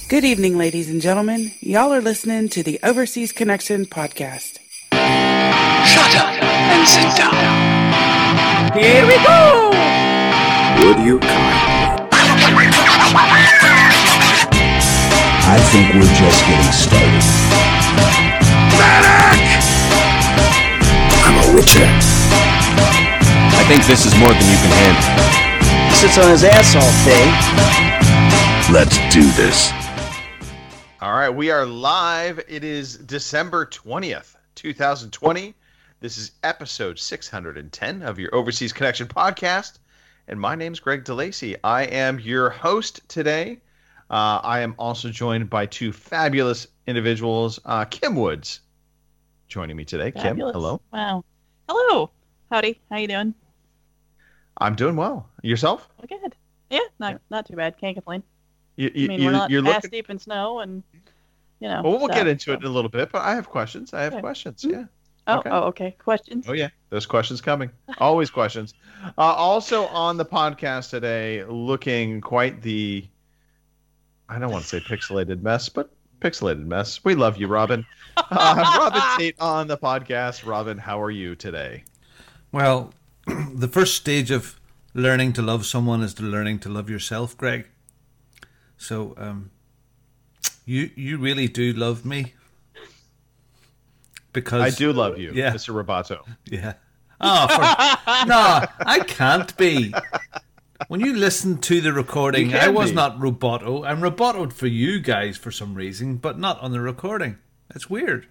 Good evening, ladies and gentlemen. Y'all are listening to the Overseas Connection podcast. Shut up and sit down. Here we go! Would you kindly? I think we're just getting started. Medic! I'm a witcher. I think this is more than you can handle. Sits on his ass all day. Let's do this. All right, we are live. It is December 20th, 2020. This is episode 610 of your Overseas Connection podcast. And my name's Greg DeLacy. I am your host today. I am also joined by two fabulous individuals. Kim Woods joining me today. Fabulous. Kim, hello. Wow. Hello. Howdy. How you doing? I'm doing well. Yourself? Oh, good. Yeah, not too bad. Can't complain. We're we're not ass deep in snow, and Well, we'll get into it in a little bit, but I have questions. Questions. Yeah. Okay. Questions. Oh yeah, there's questions coming. Always questions. Also on the podcast today, looking quite the, I don't want to say pixelated mess, but pixelated mess. We love you, Robin. Robin Tate on the podcast. Robin, how are you today? Well, the first stage of learning to love someone is to learning to love yourself, Greg. So, you really do love me, because I do love you, yeah. Mr. Roboto. Yeah. No, I can't be. When you listen to the recording, I was not Roboto. I'm Robotoed for you guys for some reason, but not on the recording. It's weird.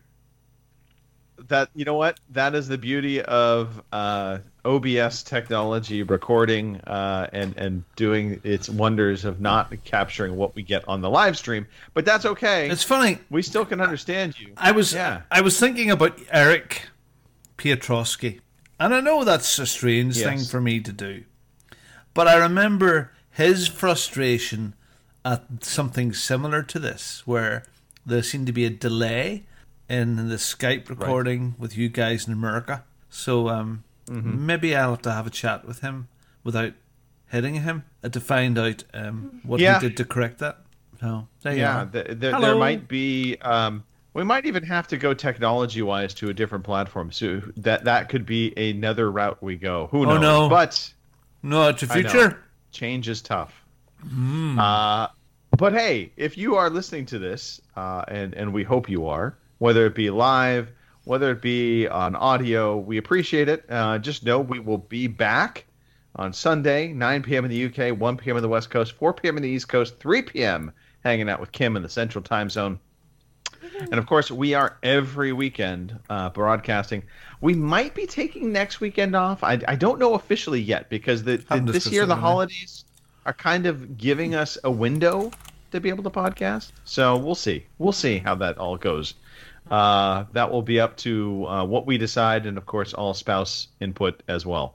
That, you know what? That is the beauty of OBS technology, recording and doing its wonders of not capturing what we get on the live stream. But that's okay. It's funny. We still can understand you. I was thinking about Eric Piotrowski, and I know that's a strange thing for me to do, but I remember his frustration at something similar to this, where there seemed to be a delay in the Skype recording with you guys in America. So maybe I'll have to have a chat with him without hitting him to find out what he did to correct that. So there might be. We might even have to go technology-wise to a different platform. So that could be another route we go. Who knows? No. But no, it's a future. Change is tough. But hey, if you are listening to this, and we hope you are, whether it be live, whether it be on audio, we appreciate it. Just know we will be back on Sunday, 9 p.m. in the UK, 1 p.m. in the West Coast, 4 p.m. in the East Coast, 3 p.m. hanging out with Kim in the Central Time Zone. And, of course, we are every weekend broadcasting. We might be taking next weekend off. I don't know officially yet, because this year the holidays are kind of giving us a window to be able to podcast. So we'll see. We'll see how that all goes. That will be up to what we decide, and of course all spouse input as well.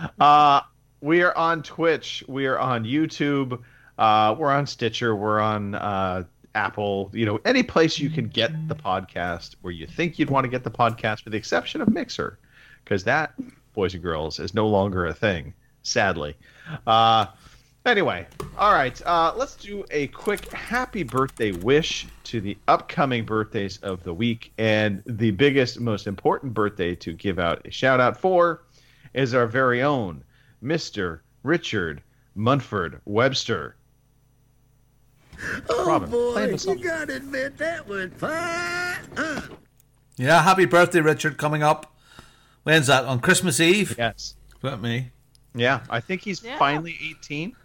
We are on Twitch, we are on YouTube, we're on Stitcher, we're on Apple, any place you can get the podcast where you think you'd want to get the podcast, with the exception of Mixer, because that, boys and girls, is no longer a thing, sadly. Anyway, all right, let's do a quick happy birthday wish to the upcoming birthdays of the week. And the biggest, most important birthday to give out a shout-out for is our very own Mr. Richard Munford Webster. Oh, Robin, boy, you gotta admit that was fun. Yeah, happy birthday, Richard, coming up. When's that? On Christmas Eve? Yes. What me? Yeah, I think he's finally 18.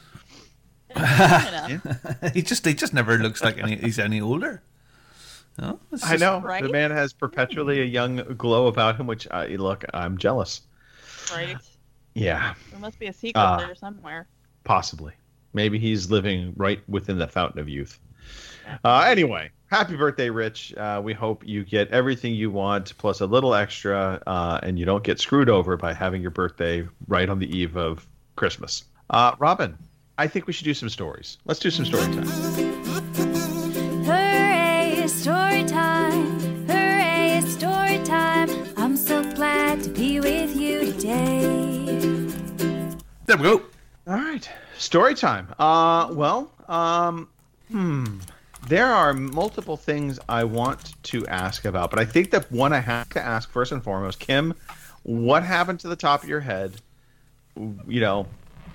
He just never looks like he's any older. No, I know. Right? The man has perpetually a young glow about him, which, I'm jealous. Right. Yeah. There must be a secret there somewhere. Possibly. Maybe he's living right within the fountain of youth. Anyway, happy birthday, Rich. We hope you get everything you want, plus a little extra, and you don't get screwed over by having your birthday right on the eve of Christmas. Robin, I think we should do some stories. Let's do some story time. Hooray, story time. Hooray, story time. I'm so glad to be with you today. There we go. All right. Story time. There are multiple things I want to ask about, but I think that one I have to ask first and foremost, Kim, what happened to the top of your head? You know,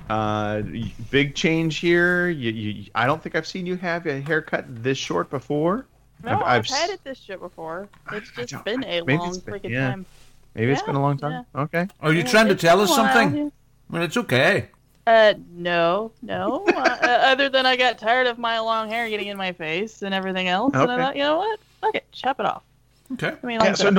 big change here. I don't think I've seen you have a haircut this short before. No, I've had it this short before. It's just been a long freaking time. Maybe it's been a long time. Yeah. Okay. Are you trying to tell us something? Well, it's okay. No. Other than I got tired of my long hair getting in my face and everything else, and I thought, you know what? Fuck it, chop it off. Okay. I mean, like so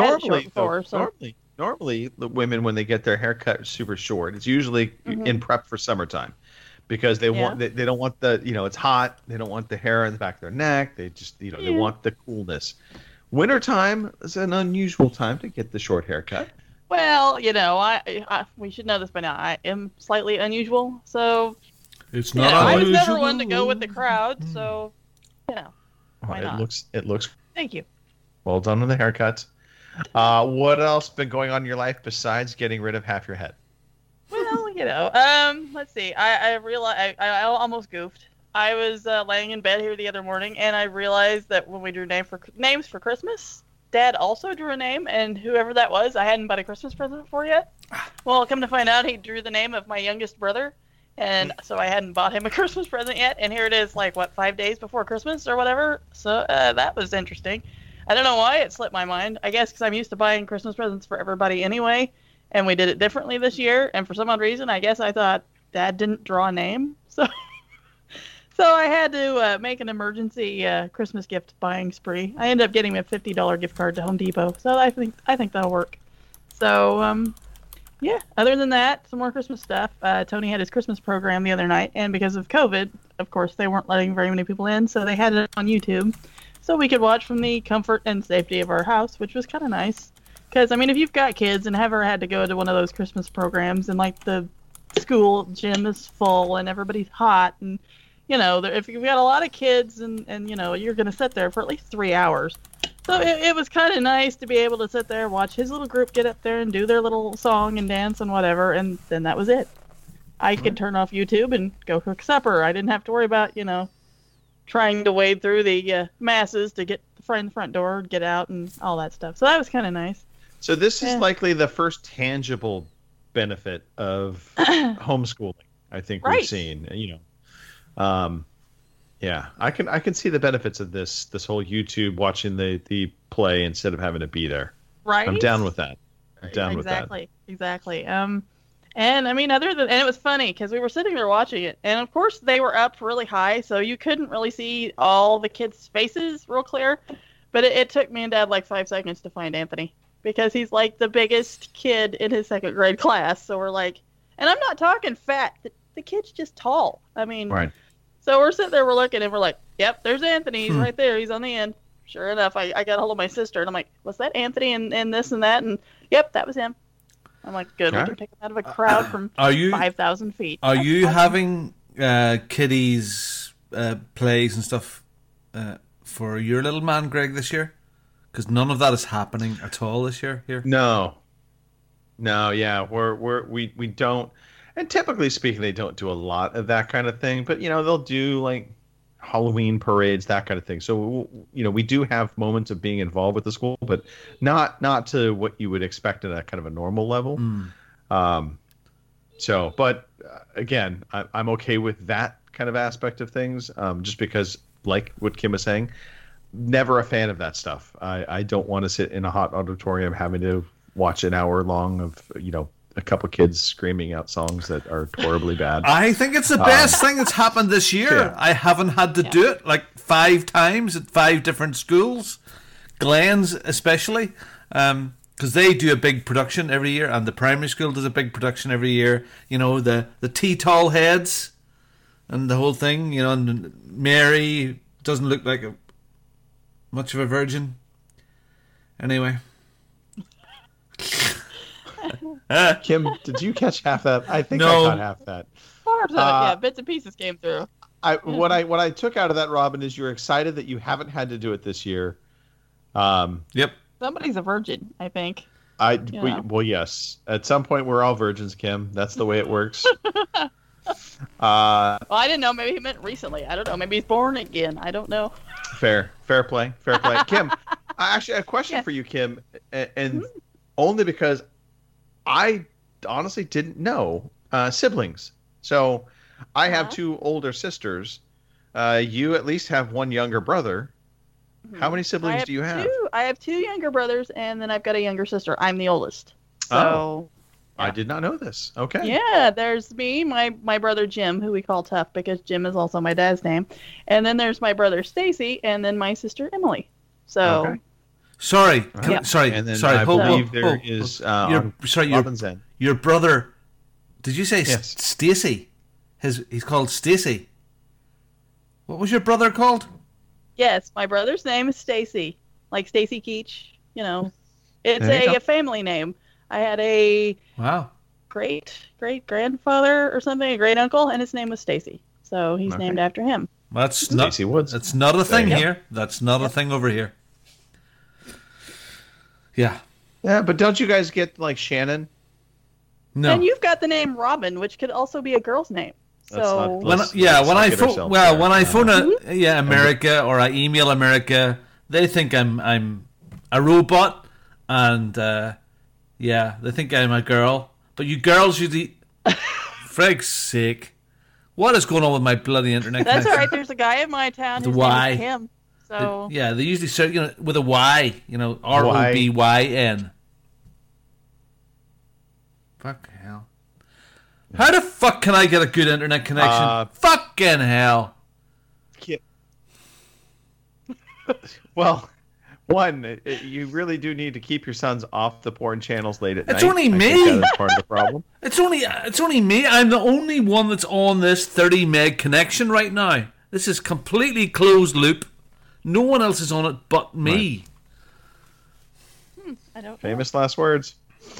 normally the women, when they get their hair cut super short, it's usually in prep for summertime, because they want they don't want the it's hot. They don't want the hair in the back of their neck. They just they want the coolness. Wintertime is an unusual time to get the short haircut. Well, I we should know this by now. I am slightly unusual, so it's not unusual. I was never one to go with the crowd, so why not? It looks. Thank you. Well done on the haircut. What else been going on in your life besides getting rid of half your head? Well, let's see. I realized I almost goofed. I was laying in bed here the other morning, and I realized that when we drew names for Christmas, Dad also drew a name, and whoever that was, I hadn't bought a Christmas present for yet. Well, come to find out, he drew the name of my youngest brother, and so I hadn't bought him a Christmas present yet, and here it is, 5 days before Christmas or whatever, so that was interesting. I don't know why it slipped my mind. I guess because I'm used to buying Christmas presents for everybody anyway, and we did it differently this year, and for some odd reason, I guess I thought Dad didn't draw a name, so I had to make an emergency Christmas gift buying spree. I ended up getting a $50 gift card to Home Depot, so I think that'll work. So, other than that, some more Christmas stuff. Tony had his Christmas program the other night, and because of COVID, of course, they weren't letting very many people in, so they had it on YouTube, so we could watch from the comfort and safety of our house, which was kind of nice. Because, if you've got kids and ever had to go to one of those Christmas programs and, the school gym is full and everybody's hot and if you've got a lot of kids and you're going to sit there for at least 3 hours. So it was kind of nice to be able to sit there, watch his little group get up there and do their little song and dance and whatever, and then that was it. I could turn off YouTube and go cook supper. I didn't have to worry about, trying to wade through the masses to get the front door, get out, and all that stuff. So that was kind of nice. So this is likely the first tangible benefit of homeschooling, I think we've seen, yeah, I can see the benefits of this whole YouTube watching the play instead of having to be there. Right. I'm down with that. Exactly. And and it was funny because we were sitting there watching it, and of course they were up really high, so you couldn't really see all the kids' faces real clear. But it took me and Dad 5 seconds to find Anthony because he's the biggest kid in his second grade class. So we're and I'm not talking fat. The kid's just tall. Right. So we're sitting there, we're looking, and we're yep, there's Anthony. He's right there. He's on the end. Sure enough, I got a hold of my sister, and I'm was that Anthony and this and that? And yep, that was him. I'm good. We can take him out of a crowd from 5,000 feet. Are you having kiddies plays and stuff for your little man, Greg, this year? Because none of that is happening at all this year here. No, yeah, we don't. And typically speaking, they don't do a lot of that kind of thing. But, they'll do, Halloween parades, that kind of thing. So, we do have moments of being involved with the school, but not to what you would expect at a kind of a normal level. But, again, I'm okay with that kind of aspect of things, just because, like what Kim was saying, never a fan of that stuff. I don't want to sit in a hot auditorium having to watch an hour long of, a couple kids screaming out songs that are horribly bad. I think it's the best thing that's happened this year. Yeah. I haven't had to do it 5 times at 5 different schools, Glenn's especially, because they do a big production every year, and the primary school does a big production every year. The tea-tall heads and the whole thing. And Mary doesn't look like much of a virgin. Anyway. Kim, did you catch half that? I think I caught half that. Parts of it, yeah. Bits and pieces came through. What I took out of that, Robin, is you're excited that you haven't had to do it this year. Yep. Somebody's a virgin, I think. Well, yes. At some point, we're all virgins, Kim. That's the way it works. Well, I didn't know. Maybe he meant recently. I don't know. Maybe he's born again. I don't know. Fair play. Kim, actually, a question for you, Kim, and only because I honestly didn't know siblings. So I have two older sisters. You at least have one younger brother. How many siblings do you have? I have two younger brothers, and then I've got a younger sister. I'm the oldest. So I did not know this. Okay. Yeah, there's me, my brother Jim, who we call Tough because Jim is also my dad's name, and then there's my brother Stacy, and then my sister Emily. So. Sorry. Sorry. And then I believe there is Robin's End. Your brother. Did you say Yes. Stacy? He's called Stacy. What was your brother called? Yes, my brother's name is Stacy, like Stacy Keach. You know, it's a family name. I had a great grandfather or something, a great uncle, and his name was Stacy. So he's named after him. That's not Stacy Woods. That's not a thing here. That's not a thing over here. Yeah. Yeah, but don't you guys get like Shannon? No. And you've got the name Robin, which could also be a girl's name. So when I phone America or I email America, they think I'm a robot, and they think I'm a girl. But you girls usually, frig's sake, what is going on with my bloody internet? That's all right. There's a guy in my town whose name is Kim. So they usually start with a Y, ROBYN. Fuck hell. How the fuck can I get a good internet connection? Fucking hell. Well, you really do need to keep your sons off the porn channels late at night. It's only me. I think that is part of the problem. It's only me. I'm the only one that's on this 30 meg connection right now. This is completely closed loop. No one else is on it but me. Right. I don't know. Famous last words.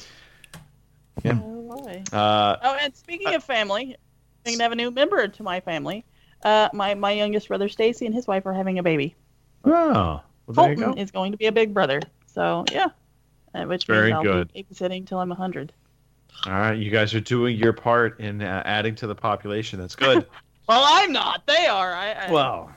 Yeah. And speaking of family, I'm going to have a new member to my family. My youngest brother Stacy and his wife are having a baby. Oh, well, there you go. Colton is going to be a big brother. So which Very means I'll good. be babysitting till I'm 100. All right, you guys are doing your part in adding to the population. That's good. Well, I'm not. They are. No.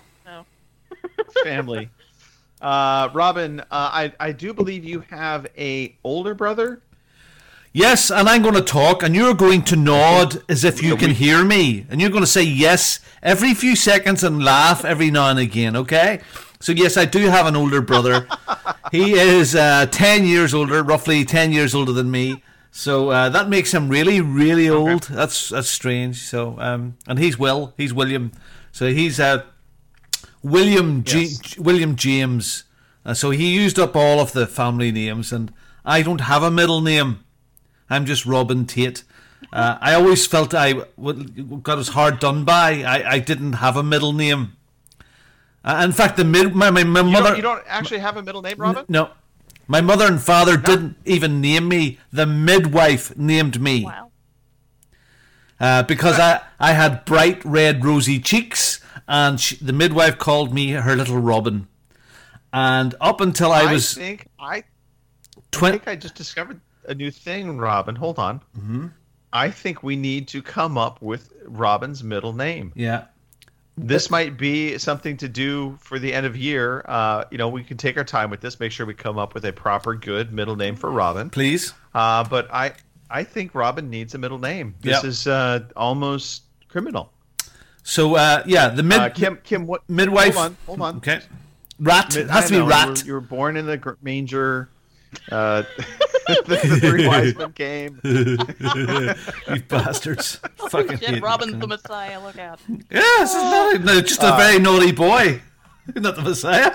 Family. Robin, I do believe you have a older brother. Yes, and I'm going to talk, and you're going to nod as if you can hear me, and you're going to say yes every few seconds and laugh every now and again, okay? So yes, I do have an older brother. He is 10 years older, roughly 10 years older than me. So that makes him really, really old. Okay. That's strange. So and he's William. So he's William James. So he used up all of the family names, and I don't have a middle name. I'm just Robin Tate. I always felt I got as hard done by. I didn't have a middle name. In fact, my mother. You don't actually have a middle name, Robin? No. My mother and father didn't even name me. The midwife named me. Wow. Because I had bright red rosy cheeks, and the midwife called me her little Robin. And up until I think I just discovered a new thing, Robin. Hold on. Mm-hmm. I think we need to come up with Robin's middle name. Yeah. This might be something to do for the end of year. We can take our time with this, make sure we come up with a proper, good middle name for Robin. Please. But I think Robin needs a middle name. This is almost criminal. So, the Kim, what? Midwife. Hold on. Okay. Rat. It has to be rat. You were born in the manger. The three wise men came. You bastards. Fucking Shit, Robin's the Messiah, look out. Yes, it's just a very naughty boy. Not the Messiah.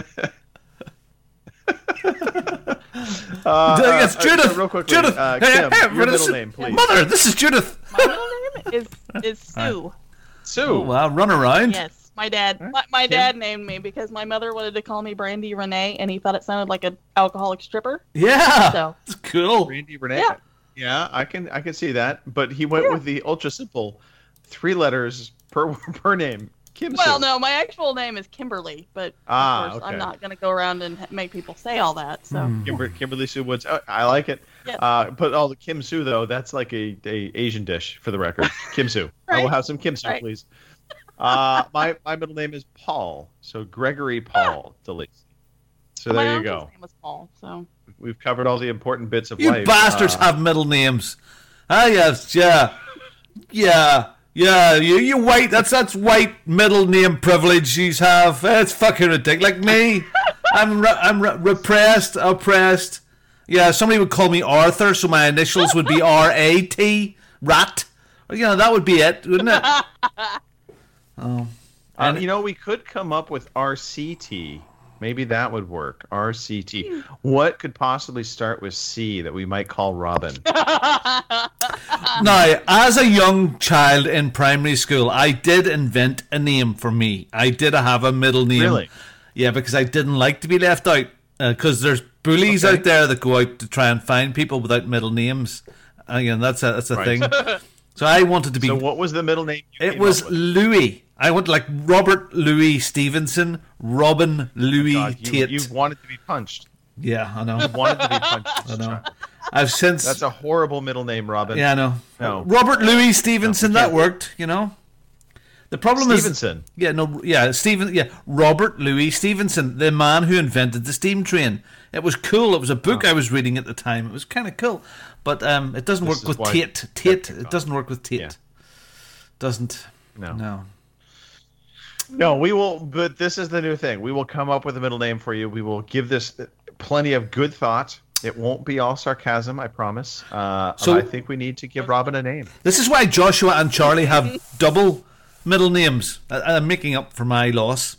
It's Judith. Real quickly, Judith. Kim, your middle name, please. Mother, this is Judith. My middle name is Sue. Sue. Oh, wow, run around. Yes. My dad dad named me because my mother wanted to call me Brandy Renee, and he thought it sounded like an alcoholic stripper. Yeah, so it's cool. Brandy Renee. Yeah, I can see that. But he went with the ultra simple 3 letters per name. Kim Well, Sue. no, my actual name is Kimberly, but of course okay. I'm not going to go around and make people say all that. So Kimberly Sue Woods. Oh, I like it. Yeah. But all the Kim Sue though, that's like a Asian dish for the record. Kim Sue. I will Right. have some Kim Sue, Right. please. My middle name is Paul, so Gregory Paul DeLacy. So my there you uncle's go. name was Paul. So We've covered all the important bits of You life. bastards have middle names. Ah, yes, yeah. You white. That's white middle name privilege you have. It's fucking ridiculous. Like me, I'm repressed, oppressed. Yeah, somebody would call me Arthur, so my initials would be R-A-T, rat. You know, that would be it, wouldn't it? We could come up with RCT. Maybe that would work. RCT. What could possibly start with C that we might call Robin? Now, as a young child in primary school, I did invent a name for me. I did have a middle name. Really? Yeah, because I didn't like to be left out. Because there's bullies out there that go out to try and find people without middle names. Again, that's a Right. thing. So I wanted to be. So what was the middle name? It was Louis. I went like Robert Louis Stevenson, Robin Louis Tate. You wanted to be punched. Yeah, I know. You wanted to be punched. I know. I've since. That's a horrible middle name, Robin. Yeah, I know. No. Robert Louis Stevenson. No, you that can't. worked. You know. The problem Stevenson. is. Robert Louis Stevenson, the man who invented the steam train. It was cool. It was a book I was reading at the time. It was kind of cool, but it doesn't This work is with why Tate. It doesn't work with Tate. Yeah. Doesn't. No. No, we will. But this is the new thing. We will come up with a middle name for you. We will give this plenty of good thought. It won't be all sarcasm, I promise. So I think we need to give Robin a name. This is why Joshua and Charlie have double middle names. I'm making up for my loss.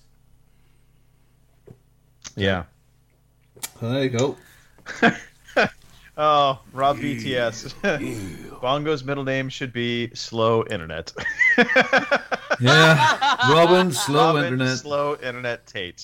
Yeah. There you go. Oh, Rob BTS. Bongo's middle name should be Slow Internet. Yeah, Robin, slow Robin, internet. Slow Internet Tate.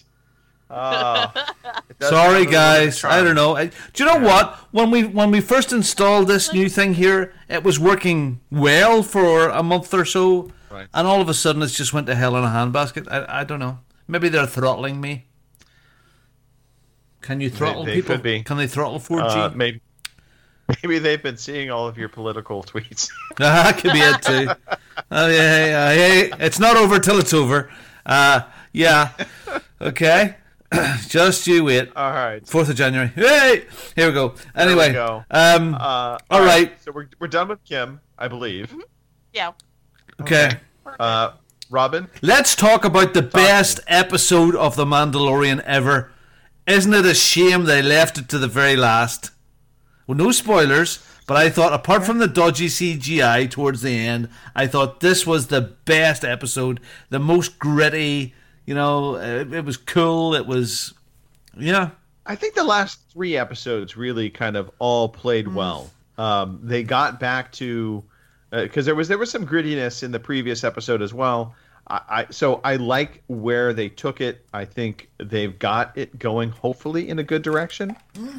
Sorry, guys. I don't know. Do you know what? When we first installed this new thing here, it was working well for a month or so, Right. and all of a sudden it's just went to hell in a handbasket. I don't know. Maybe they're throttling me. Can you throttle They people? could be. Can they throttle 4G? Maybe they've been seeing all of your political tweets. That could be it too. Oh yeah. It's not over till it's over. Yeah. Okay. Just you wait. All right. 4th of January. Hey, here we go. Anyway. There we go. All right. So we're done with Kim, I believe. yeah. Okay. Robin. Let's talk about the best episode of The Mandalorian ever. Isn't it a shame they left it to the very last? Well, no spoilers, but I thought, apart from the dodgy CGI towards the end, I thought this was the best episode, the most gritty. You know, it was cool. It was, yeah. I think the last 3 episodes really kind of all played well. They got back to because there was some grittiness in the previous episode as well. So I like where they took it. I think they've got it going, hopefully, in a good direction.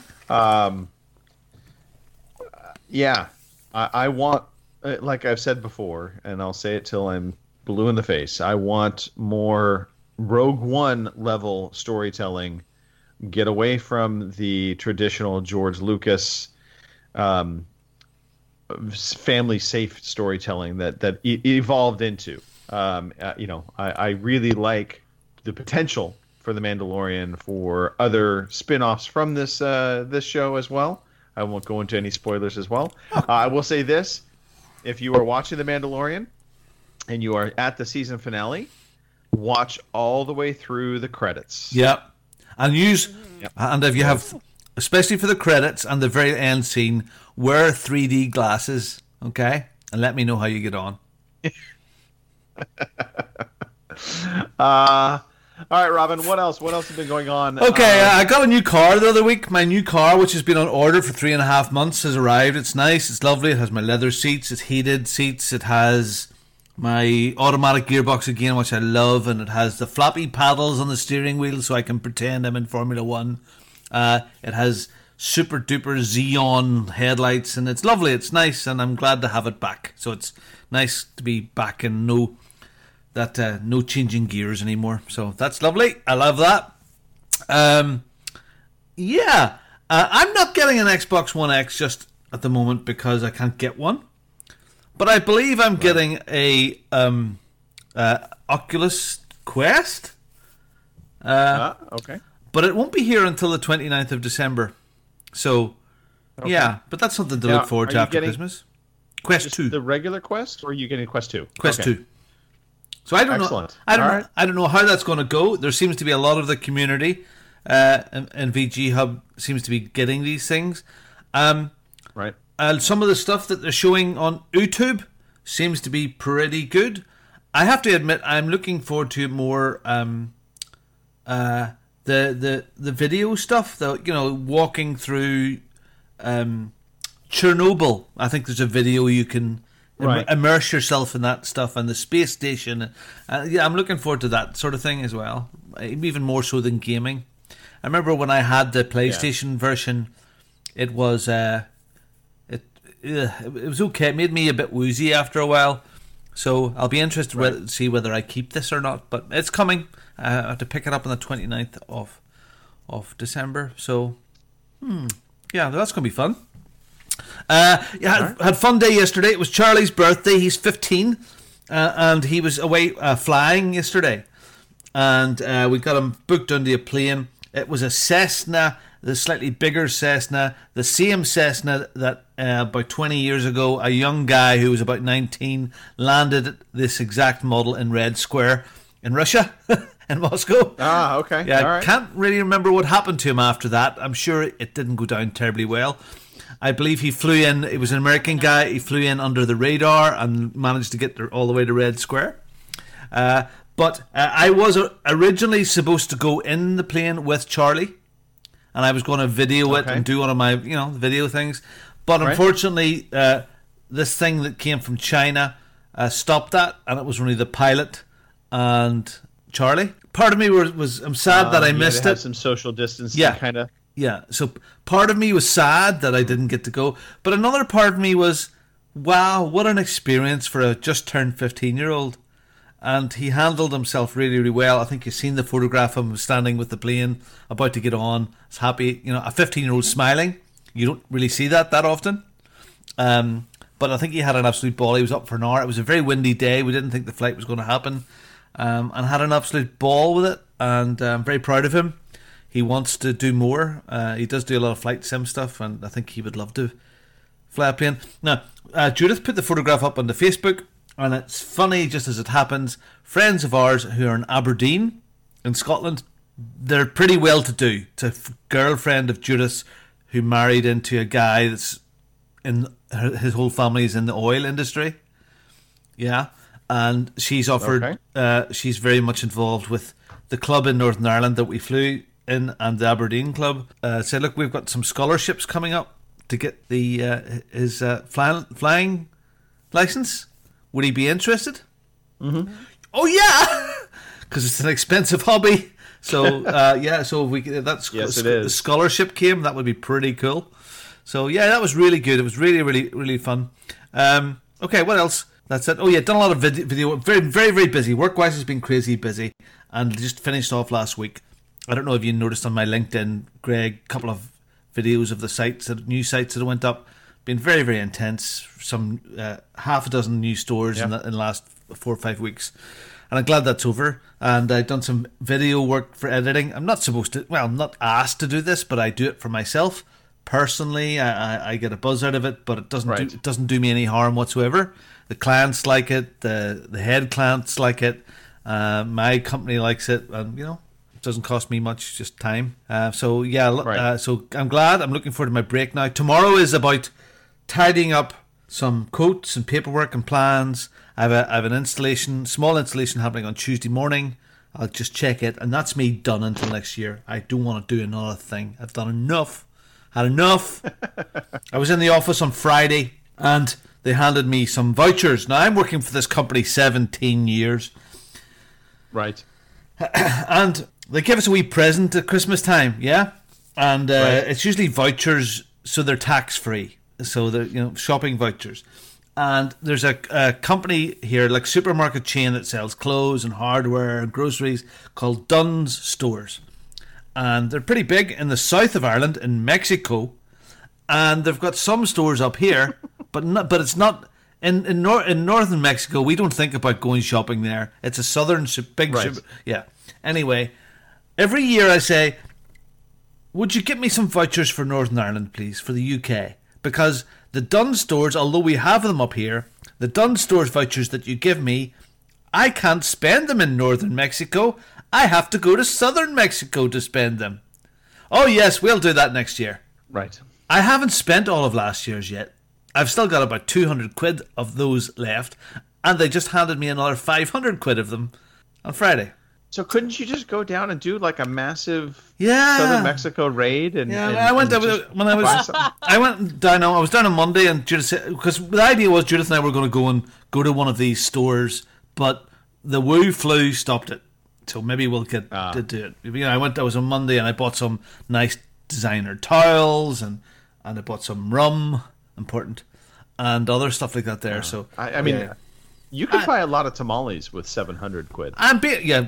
Yeah, I want, like I've said before, and I'll say it till I'm blue in the face. I want more Rogue One level storytelling. Get away from the traditional George Lucas family safe storytelling that evolved into. I really like the potential for The Mandalorian for other spin-offs from this show as well. I won't go into any spoilers as well. I will say this. If you are watching The Mandalorian and you are at the season finale, watch all the way through the credits. Yep. And and if you have, especially for the credits and the very end scene, wear 3D glasses, okay? And let me know how you get on. All right, Robin, what else? What else has been going on? Okay, I got a new car the other week. My new car, which has been on order for 3.5 months, has arrived. It's nice. It's lovely. It has my leather seats. It's heated seats. It has my automatic gearbox again, which I love. And it has the floppy paddles on the steering wheel so I can pretend I'm in Formula 1. It has super duper Xeon headlights. And it's lovely. It's nice. And I'm glad to have it back. So it's nice to be back and no that no changing gears anymore. So that's lovely. I love that. I'm not getting an Xbox One X just at the moment because I can't get one. But I believe I'm getting a Oculus Quest. Okay. But it won't be here until the 29th of December. So, yeah, but that's something to look forward to after Christmas. Quest 2. The regular Quest, or are you getting Quest 2? Quest 2. So I don't know. I don't know how that's going to go. There seems to be a lot of the community, and VG Hub seems to be getting these things. Right. And some of the stuff that they're showing on YouTube seems to be pretty good. I have to admit, I'm looking forward to more the video stuff. Walking through Chernobyl. I think there's a video you can immerse yourself in that stuff, and the space station. I'm looking forward to that sort of thing as well, even more so than gaming. I remember when I had the PlayStation version, it was it was okay. It made me a bit woozy after a while, so I'll be interested to see whether I keep this or not. But it's coming. I have to pick it up on the 29th of December. So, yeah, that's going to be fun. Had a fun day yesterday. It was Charlie's birthday. He's 15, and he was away flying yesterday. And we got him booked onto a plane. It was a Cessna, the slightly bigger Cessna, the same Cessna that about 20 years ago, a young guy who was about 19 landed this exact model in Red Square in Russia, in Moscow. Ah, okay. Yeah, all I right. can't really remember what happened to him after that. I'm sure it didn't go down terribly well. I believe he flew in, it was an American guy, he flew in under the radar and managed to get all the way to Red Square. But I was originally supposed to go in the plane with Charlie, and I was going to video it and do one of my video things. But unfortunately, this thing that came from China stopped that, and it was only the pilot and Charlie. Part of me was I'm sad that I missed it. Some social distancing, kind of. Yeah, so part of me was sad that I didn't get to go, but another part of me was, wow, what an experience for a just turned 15-year-old. And he handled himself really, really well. I think you've seen the photograph of him standing with the plane, about to get on. He's happy, a 15-year-old smiling. You don't really see that often. But I think he had an absolute ball. He was up for an hour. It was a very windy day. We didn't think the flight was going to happen. And had an absolute ball with it. And I'm very proud of him. He wants to do more. He does do a lot of flight sim stuff, and I think he would love to fly a plane. Now, Judith put the photograph up on the Facebook, and it's funny, just as it happens, friends of ours who are in Aberdeen, in Scotland, they're pretty well-to-do. It's a girlfriend of Judith's who married into a guy that's in his whole family is in the oil industry. Yeah, and she's offered. She's very much involved with the club in Northern Ireland that we flew in, and the Aberdeen club. Said, look, we've got some scholarships coming up to get his flying license. Would he be interested? Mm-hmm. Oh yeah, because it's an expensive hobby. So so if we it is. The scholarship came, that would be pretty cool. So yeah, that was really good. It was really, really, really fun. Okay, what else? That's it. Oh yeah, done a lot of video. Very, very, very busy. Work-wise, has been crazy busy, and just finished off last week. I don't know if you noticed on my LinkedIn, Greg, a couple of videos of the new sites that went up. Been very, very intense. Some half a dozen new stores in the last 4 or 5 weeks. And I'm glad that's over. And I've done some video work for editing. I'm not supposed to, I'm not asked to do this, but I do it for myself. Personally, I get a buzz out of it, but it doesn't do me any harm whatsoever. The clients like it. The head clients like it. My company likes it. And, it doesn't cost me much, just time. So I'm glad. I'm looking forward to my break now. Tomorrow is about tidying up some quotes and paperwork and plans. I have an small installation happening on Tuesday morning. I'll just check it, and that's me done until next year. I don't want to do another thing. I've done enough. Had enough. I was in the office on Friday, and they handed me some vouchers. Now, I'm working for this company 17 years. Right. And they give us a wee present at Christmas time, yeah? And it's usually vouchers, so they're tax-free. So they're, shopping vouchers. And there's a company here, like supermarket chain that sells clothes and hardware and groceries called Dunn's Stores. And they're pretty big in the south of Ireland, in Mexico. And they've got some stores up here, but it's not... In northern Mexico, we don't think about going shopping there. It's a southern big... Right. Yeah. Anyway, every year I say, would you get me some vouchers for Northern Ireland, please, for the UK? Because the Dunnes Stores, although we have them up here, the Dunnes Stores vouchers that you give me, I can't spend them in northern Mexico. I have to go to southern Mexico to spend them. Oh yes, we'll do that next year. Right. I haven't spent all of last year's yet. I've still got about 200 quid of those left, and they just handed me another 500 quid of them on Friday. So couldn't you just go down and do like a massive Southern Mexico raid? I went down. I was down on Monday, and Judith, because the idea was Judith and I were going to go to one of these stores, but the Wu flu stopped it. So maybe we'll get to do it. I was on Monday, and I bought some nice designer towels, and I bought some rum, important, and other stuff like that there. So I mean. You could buy a lot of tamales with 700 quid. To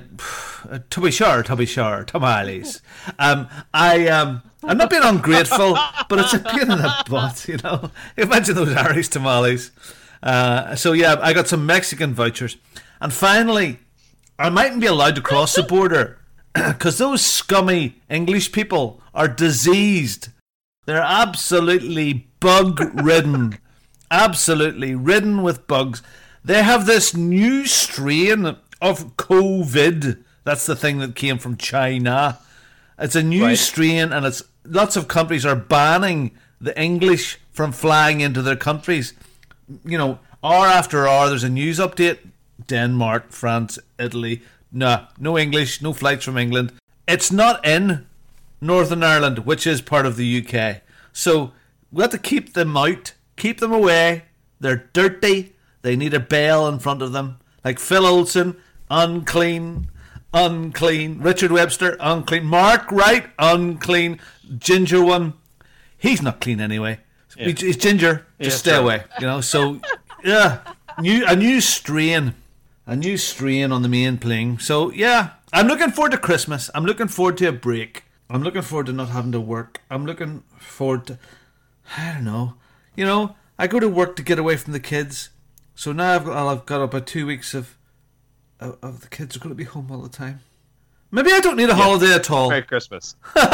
be sure, tamales. I'm not being ungrateful, but it's a pain in the butt, you know. Imagine those Irish tamales. So yeah, I got some Mexican vouchers, and finally, I mightn't be allowed to cross the border because those scummy English people are diseased. They're absolutely bug-ridden, absolutely ridden with bugs. They have this new strain of COVID. That's the thing that came from China. It's a new strain, and lots of countries are banning the English from flying into their countries. You know, hour after hour, there's a news update. Denmark, France, Italy. No English, no flights from England. It's not in Northern Ireland, which is part of the UK. So we have to keep them out, keep them away. They're dirty. They need a bell in front of them. Like Phil Olsen, unclean. Richard Webster, unclean. Mark Wright, unclean. Ginger one, he's not clean anyway. Yeah. He's ginger. Just stay away. You know. So yeah, a new strain on the main plane. So yeah, I'm looking forward to Christmas. I'm looking forward to a break. I'm looking forward to not having to work. I'm looking forward to, I don't know. You know, I go to work to get away from the kids. So now I've got about 2 weeks of the kids are going to be home all the time. Maybe I don't need a holiday at all. Merry Christmas.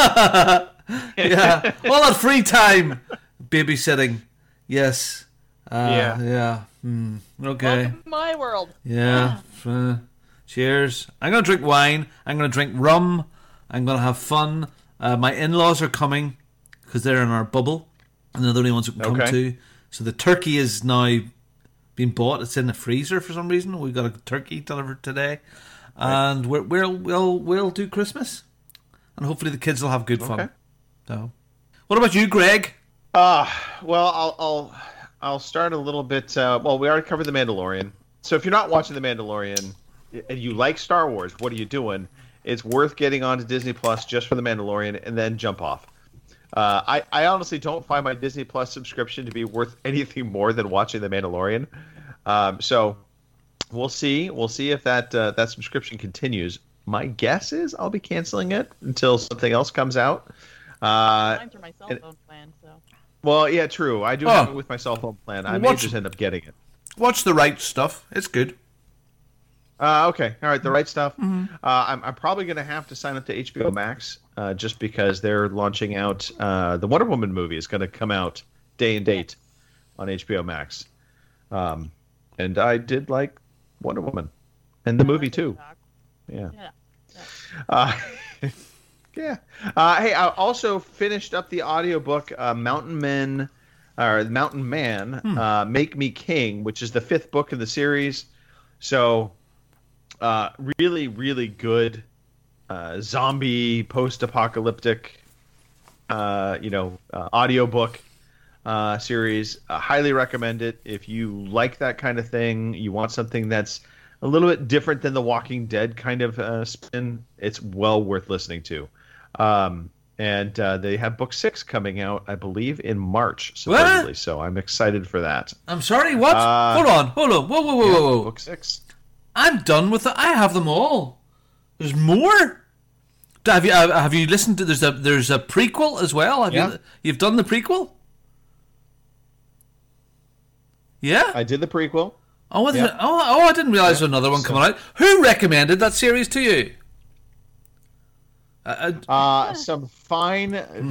Yeah, all that free time, babysitting. Yes. Yeah. Okay. Welcome to my world. Yeah. Cheers. I'm going to drink wine. I'm going to drink rum. I'm going to have fun. My in-laws are coming because they're in our bubble, and they're the only ones who can come too. So the turkey is now been bought. It's in the freezer for some reason. We got a turkey delivered today, and we'll do Christmas, and hopefully the kids will have good fun. So, what about you, Greg? Well, I'll start a little bit. Well, we already covered The Mandalorian. So if you're not watching The Mandalorian and you like Star Wars, what are you doing? It's worth getting onto Disney Plus just for The Mandalorian and then jump off. I honestly don't find my Disney Plus subscription to be worth anything more than watching The Mandalorian. So we'll see. We'll see if that subscription continues. My guess is I'll be canceling it until something else comes out. Mine's through my cell phone plan, so. Well, yeah, true. I do have it with my cell phone plan. I may just end up getting it. Watch The Right Stuff. It's good. Okay. All right. The Right Stuff. Mm-hmm. I'm probably going to have to sign up to HBO Max just because they're launching out the Wonder Woman movie is going to come out day and date on HBO Max. And I did like Wonder Woman and the movie too. Yeah. Yeah. Hey, I also finished up the audiobook Mountain Man, Make Me King, which is the 5th book in the series. So really, really good zombie post-apocalyptic audiobook series. Highly recommend it. If you like that kind of thing, you want something that's a little bit different than the Walking Dead kind of spin, it's well worth listening to. And they have book 6 coming out, I believe, in March, supposedly. What? So I'm excited for that. I'm sorry, what? Hold on. Whoa. Book 6. I'm done with it. I have them all. There's more? Have you listened to... There's a prequel as well? You've done the prequel? Yeah? I did the prequel. Oh, I didn't realize there was another one coming out. Who recommended that series to you? Some fine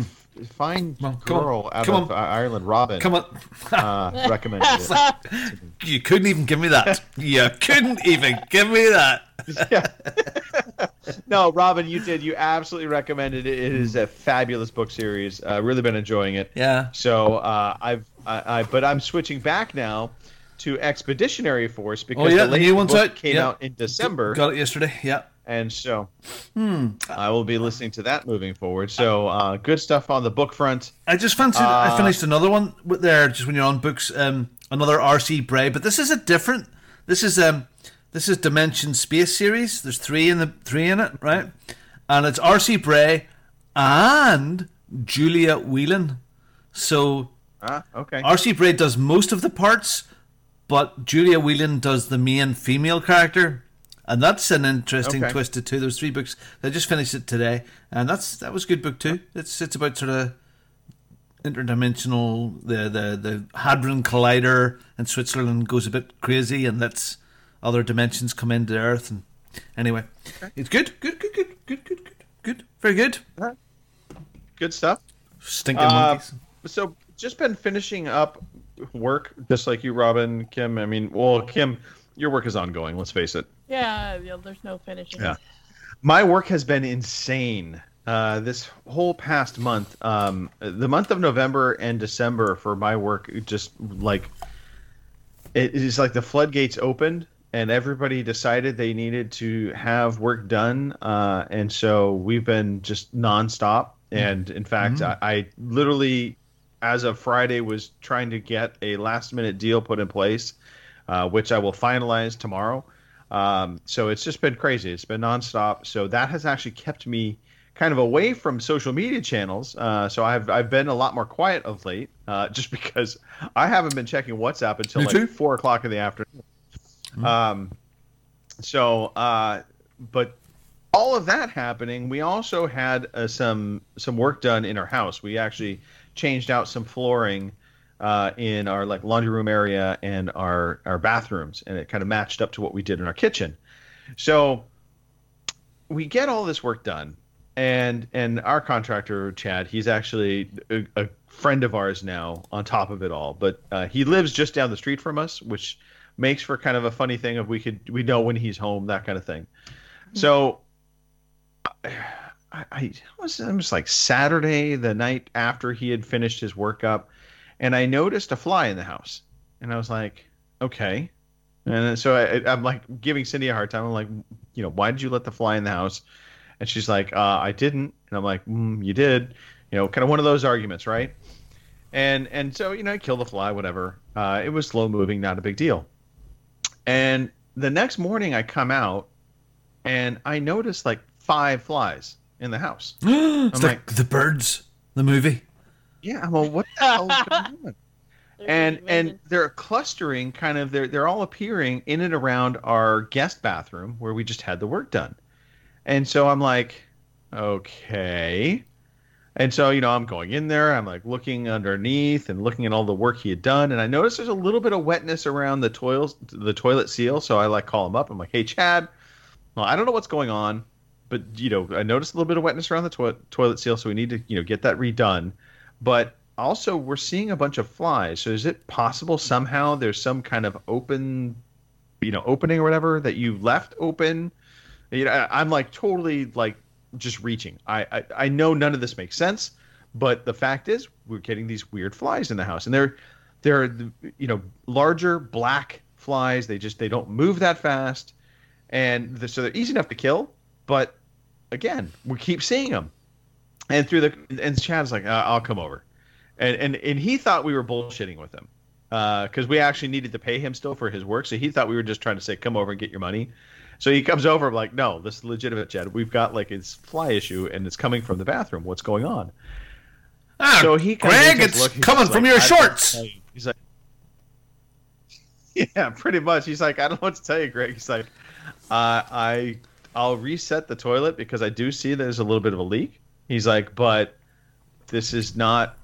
girl out of Ireland, Robin. Come on, recommended it. You couldn't even give me that. You couldn't even give me that. Yeah. No, Robin, you did. You absolutely recommended it. It is a fabulous book series. Really been enjoying it. Yeah. So but I'm switching back now to Expeditionary Force because the latest book came out in December. Got it yesterday. Yeah. And so I will be listening to that moving forward. So good stuff on the book front. I just fancied I finished another one there just when you're on books, another R.C. Bray, but this is a different. This is Dimension Space series. There's three in it, right? And it's R.C. Bray and Julia Whelan. So okay. R.C. Bray does most of the parts, but Julia Whelan does the main female character. And that's an interesting twist to too. There's 3 books. I just finished it today, and that was a good book too. It's about sort of interdimensional. The Hadron Collider in Switzerland goes a bit crazy, and lets other dimensions come into Earth. And anyway, it's good, very good. Good stuff. Stinking monkeys. So just been finishing up work, just like you, Robin, Kim. I mean, well, Kim, your work is ongoing. Let's face it. Yeah, there's no finishing. Yeah, my work has been insane this whole past month. The month of November and December for my work, just like it is like the floodgates opened and everybody decided they needed to have work done, and so we've been just nonstop. And in fact, I literally, as of Friday, was trying to get a last-minute deal put in place, which I will finalize tomorrow. So it's just been crazy. It's been nonstop. So that has actually kept me kind of away from social media channels. So I've been a lot more quiet of late, just because I haven't been checking WhatsApp until like 4 o'clock in the afternoon. But all of that happening, we also had some work done in our house. We actually changed out some flooring in our like laundry room area and our bathrooms, and it kind of matched up to what we did in our kitchen. So we get all this work done, and our contractor Chad, he's actually a friend of ours now on top of it all, but he lives just down the street from us, which makes for kind of a funny thing of we know when he's home, that kind of thing. So it was like Saturday, the night after he had finished his work up, and I noticed a fly in the house, and I was like, okay. And so I'm like giving Cindy a hard time. I'm like, why did you let the fly in the house? And she's like, I didn't. And I'm like, you did. Kind of one of those arguments, right? And so, I killed the fly, whatever. It was slow moving, not a big deal. And the next morning I come out and I noticed like 5 flies in the house. It's like The Birds, the movie. Yeah, I'm like, what the hell is going on? And they're clustering, kind of. They're all appearing in and around our guest bathroom where we just had the work done. And so I'm like, okay. And so I'm going in there. I'm like looking underneath and looking at all the work he had done, and I noticed there's a little bit of wetness around the toilet seal. So I call him up. I'm like, hey Chad, well, I don't know what's going on, but I noticed a little bit of wetness around the toilet seal, so we need to get that redone. But also, we're seeing a bunch of flies. So is it possible somehow there's some kind of opening or whatever that you left open? I'm like totally like just reaching. I know none of this makes sense, but the fact is we're getting these weird flies in the house, and they're larger black flies. They don't move that fast, and so they're easy enough to kill. But again, we keep seeing them. And and Chad's like, I'll come over, and he thought we were bullshitting with him, because we actually needed to pay him still for his work, so he thought we were just trying to say, come over and get your money. So he comes over. I'm like, no, this is legitimate, Jed. We've got like this fly issue, and it's coming from the bathroom. What's going on? So he Greg, it's coming from your shorts. He's like, yeah, pretty much. He's like, I don't know what to tell you, Greg. He's like, I'll reset the toilet because I do see there's a little bit of a leak. He's like, but this is not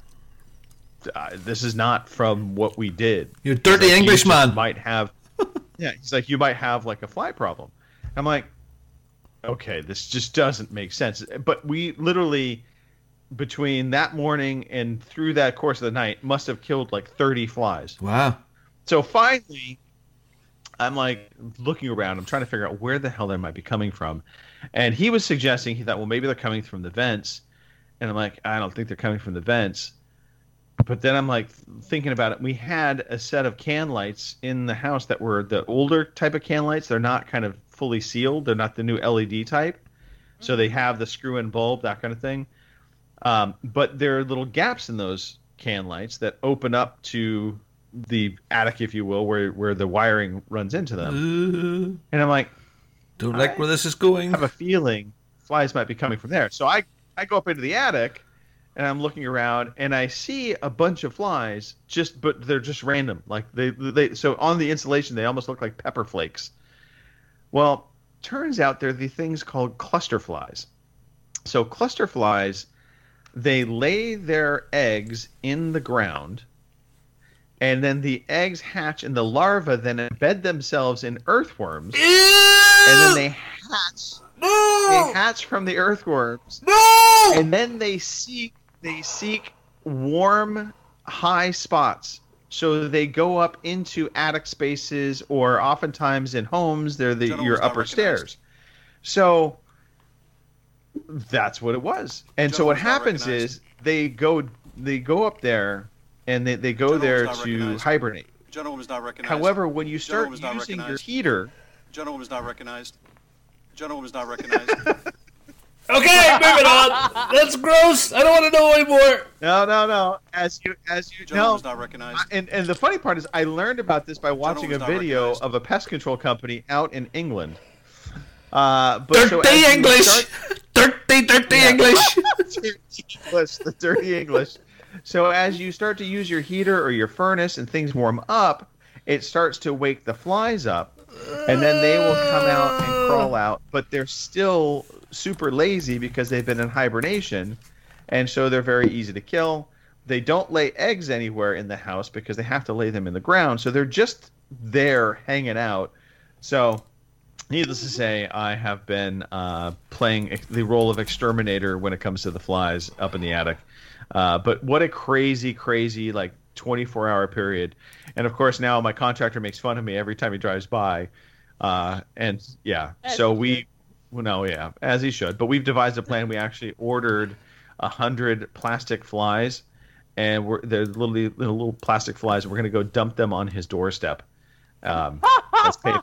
from what we did. You dirty like, Englishman. Might have. Yeah, he's like, you might have like a fly problem. I'm like, okay, this just doesn't make sense. But we literally, between that morning and through that course of the night, must have killed like 30 flies. Wow. So finally, I'm like looking around. I'm trying to figure out where the hell they might be coming from. And he was suggesting, he thought, well, maybe they're coming from the vents. And I'm like, I don't think they're coming from the vents. But then I'm like thinking about it. We had a set of can lights in the house that were the older type of can lights. They're not kind of fully sealed. They're not the new LED type. So they have the screw-in bulb, that kind of thing. But there are little gaps in those can lights that open up to the attic, if you will, where the wiring runs into them. And I'm like, don't like where this is going. I have a feeling flies might be coming from there. So I go up into the attic. And I'm looking around, and I see a bunch of flies, but they're just random. Like they so on the insulation, they almost look like pepper flakes. Well, turns out they're the things called cluster flies. So cluster flies, they lay their eggs in the ground, and then the eggs hatch, and the larvae then embed themselves in earthworms, and then they hatch. They hatch from the earthworms, and then they seek warm, high spots. So they go up into attic spaces, or oftentimes in homes, they're your upper stairs. So that's what it was. And so what happens is they go up there, and they go there to hibernate. Gentleman is not recognized. However, when you start using your heater, gentleman is not recognized. Gentleman is not recognized. Okay, moving on. That's gross. I don't want to know anymore. No. As you know, not recognized. And the funny part is, I learned about this by watching a video of a pest control company out in England. Dirty English. Dirty English. The dirty English. So as you start to use your heater or your furnace and things warm up, it starts to wake the flies up, and then they will come out and crawl out, but they're still super lazy because they've been in hibernation, and so they're very easy to kill. They don't lay eggs anywhere in the house because they have to lay them in the ground, so they're just there hanging out. So needless to say, I have been playing the role of exterminator when it comes to the flies up in the attic. But what a crazy like 24-hour period. And of course now my contractor makes fun of me every time he drives by. And yeah, as he should. But we've devised a plan. We actually ordered 100 plastic flies, and they're little plastic flies. We're going to go dump them on his doorstep. That's painful.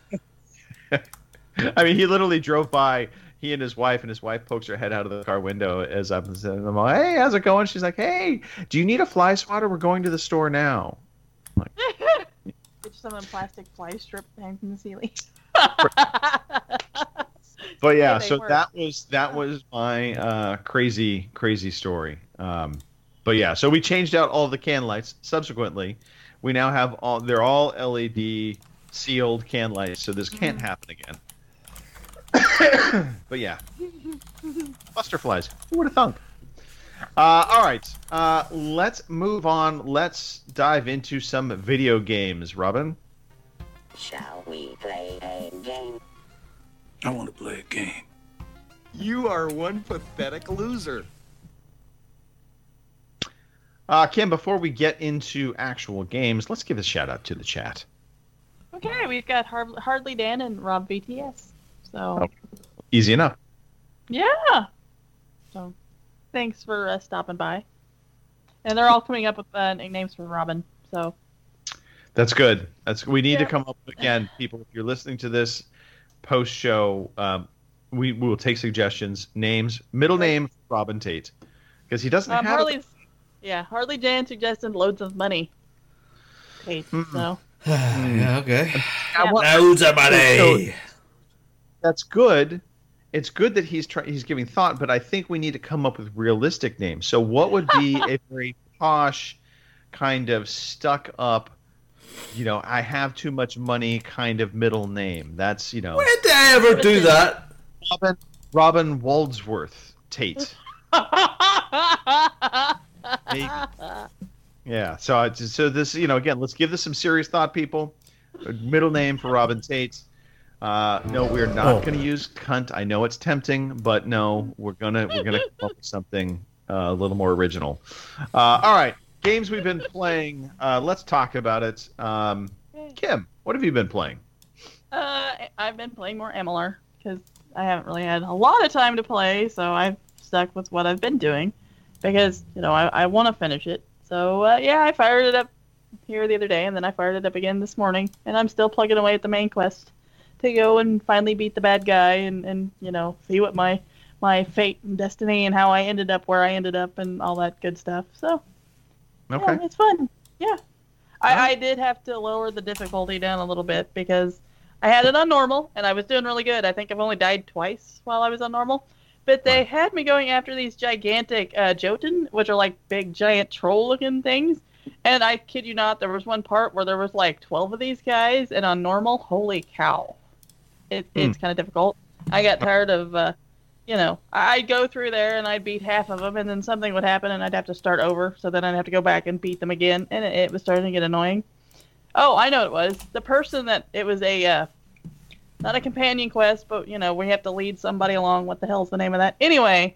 I mean, he literally drove by, he and his wife pokes her head out of the car window as I'm saying, like, hey, how's it going? She's like, hey, do you need a fly swatter? We're going to the store now. I'm like, get you some of them plastic fly strip hanging from the ceiling. But yeah, so that was my crazy story. But yeah, so we changed out all the can lights. Subsequently, we now have they're all LED sealed can lights, so this can't happen again. But yeah, cluster flies. Who would have thunk? All right, let's move on. Let's dive into some video games. Robin, shall we play a game? I want to play a game. You are one pathetic loser. Kim, before we get into actual games, let's give a shout out to the chat. Okay, we've got Hardly Dan and Rob VTS. So easy enough. Yeah. So thanks for stopping by. And they're all coming up with nicknames for Robin. So that's good. We need to come up again, people. If you're listening to this post show, we will take suggestions, names, middle name Robin Tate, because he doesn't have. Hardly Dan suggested loads of money. Tate. So. Yeah. Okay. Yeah, loads of money. that's good. It's good that he's giving thought, but I think we need to come up with realistic names. So what would be a very posh, kind of stuck up, I have too much money kind of middle name? That's, When did I ever do that? Robin Waldsworth Tate. Maybe. Yeah. So this, again, let's give this some serious thought, people. A middle name for Robin Tate. No, we're not going to use cunt. I know it's tempting, but no, we're gonna come up with something a little more original. All right, games we've been playing. Let's talk about it. Kim, what have you been playing? I've been playing more MLR because I haven't really had a lot of time to play, so I've stuck with what I've been doing because I want to finish it. So I fired it up here the other day, and then I fired it up again this morning, and I'm still plugging away at the main quest to go and finally beat the bad guy and see what my fate and destiny and how I ended up where I ended up and all that good stuff. So okay, it's fun. Yeah. I did have to lower the difficulty down a little bit because I had it on normal and I was doing really good. I think I've only died twice while I was on normal. But they had me going after these gigantic Jotun, which are like big giant troll looking things. And I kid you not, there was one part where there was like 12 of these guys, and on normal, holy cow. It's kind of difficult. I got tired of, I'd go through there and I'd beat half of them, and then something would happen and I'd have to start over. So then I'd have to go back and beat them again, and it was starting to get annoying. Oh, I know what it was. The person it was a, not a companion quest, but, we have to lead somebody along. What the hell's the name of that? Anyway,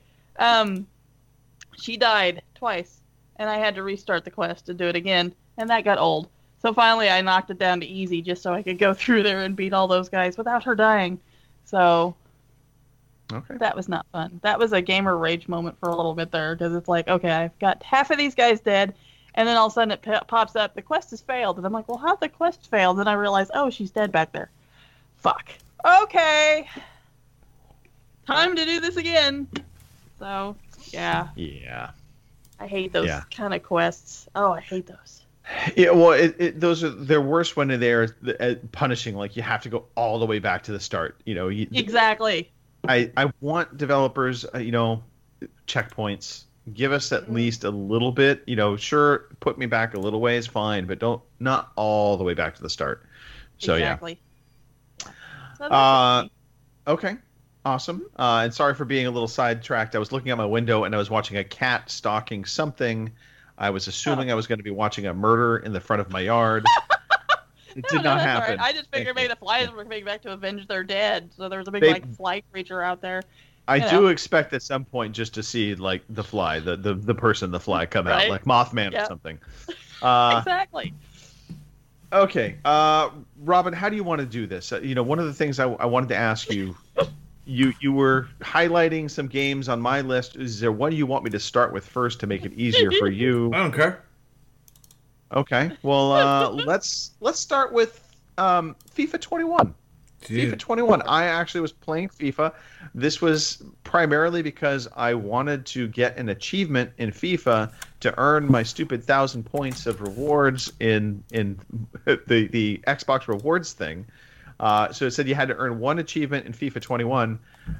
she died twice, and I had to restart the quest to do it again, and that got old. So finally, I knocked it down to easy just so I could go through there and beat all those guys without her dying. So that was not fun. That was a gamer rage moment for a little bit there because it's like, okay, I've got half of these guys dead, and then all of a sudden it pops up, the quest has failed. And I'm like, well, how'd the quest fail? Then I realized, oh, she's dead back there. Fuck. Okay. Time to do this again. So, yeah. Yeah. I hate those kind of quests. Oh, I hate those. Yeah, well, they're worse when they're punishing. Like you have to go all the way back to the start. Exactly. I want developers, checkpoints. Give us at least a little bit. Sure, put me back a little ways, fine, but not all the way back to the start. So exactly. Okay. Awesome. And sorry for being a little sidetracked. I was looking out my window and I was watching a cat stalking something. I was assuming I was going to be watching a murder in the front of my yard. It did not happen. Right. I just figured maybe the flies were coming back to avenge their dead. So there was a big fly creature out there. I do expect at some point just to see like the fly, the person, the fly come out like Mothman or something. Exactly. Okay, Robin, how do you want to do this? One of the things I wanted to ask you. You were highlighting some games on my list. Is there one you want me to start with first to make it easier for you? I don't care. Okay. Well, let's start with FIFA 21. Dude. FIFA 21. I actually was playing FIFA. This was primarily because I wanted to get an achievement in FIFA to earn my stupid 1,000 points of rewards in the Xbox rewards thing. So it said you had to earn one achievement in FIFA 21.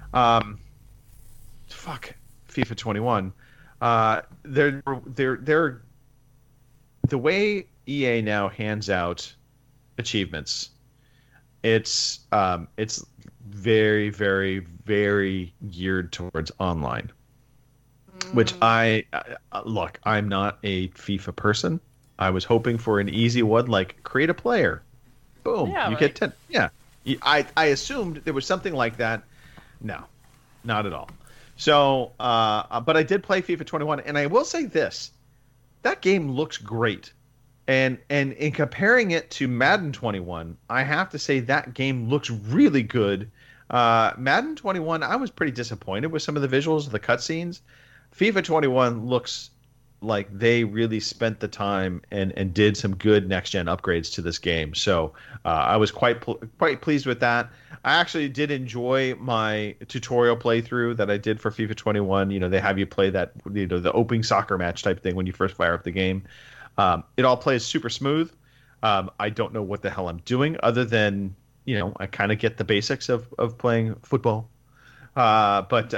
FIFA 21. They're the way EA now hands out achievements. It's very, very, very geared towards online. Which I'm not a FIFA person. I was hoping for an easy one like create a player. Boom, get 10. Yeah. I assumed there was something like that. No, not at all. So, but I did play FIFA 21, and I will say this. That game looks great. And in comparing it to Madden 21, I have to say that game looks really good. Madden 21, I was pretty disappointed with some of the visuals of the cutscenes. FIFA 21 looks like they really spent the time and did some good next-gen upgrades to this game. So I was quite pleased with that. I actually did enjoy my tutorial playthrough that I did for FIFA 21. They have you play that, the opening soccer match type thing when you first fire up the game. It all plays super smooth. I don't know what the hell I'm doing other than I kind of get the basics of playing football. But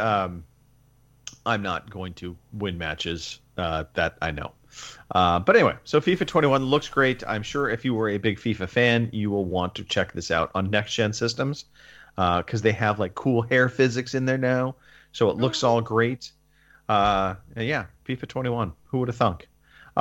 I'm not going to win matches. That I know. But anyway, so FIFA 21 looks great. I'm sure if you were a big FIFA fan, you will want to check this out on next-gen systems because they have like cool hair physics in there now. So it looks all great. And yeah, FIFA 21. Who would have thunk?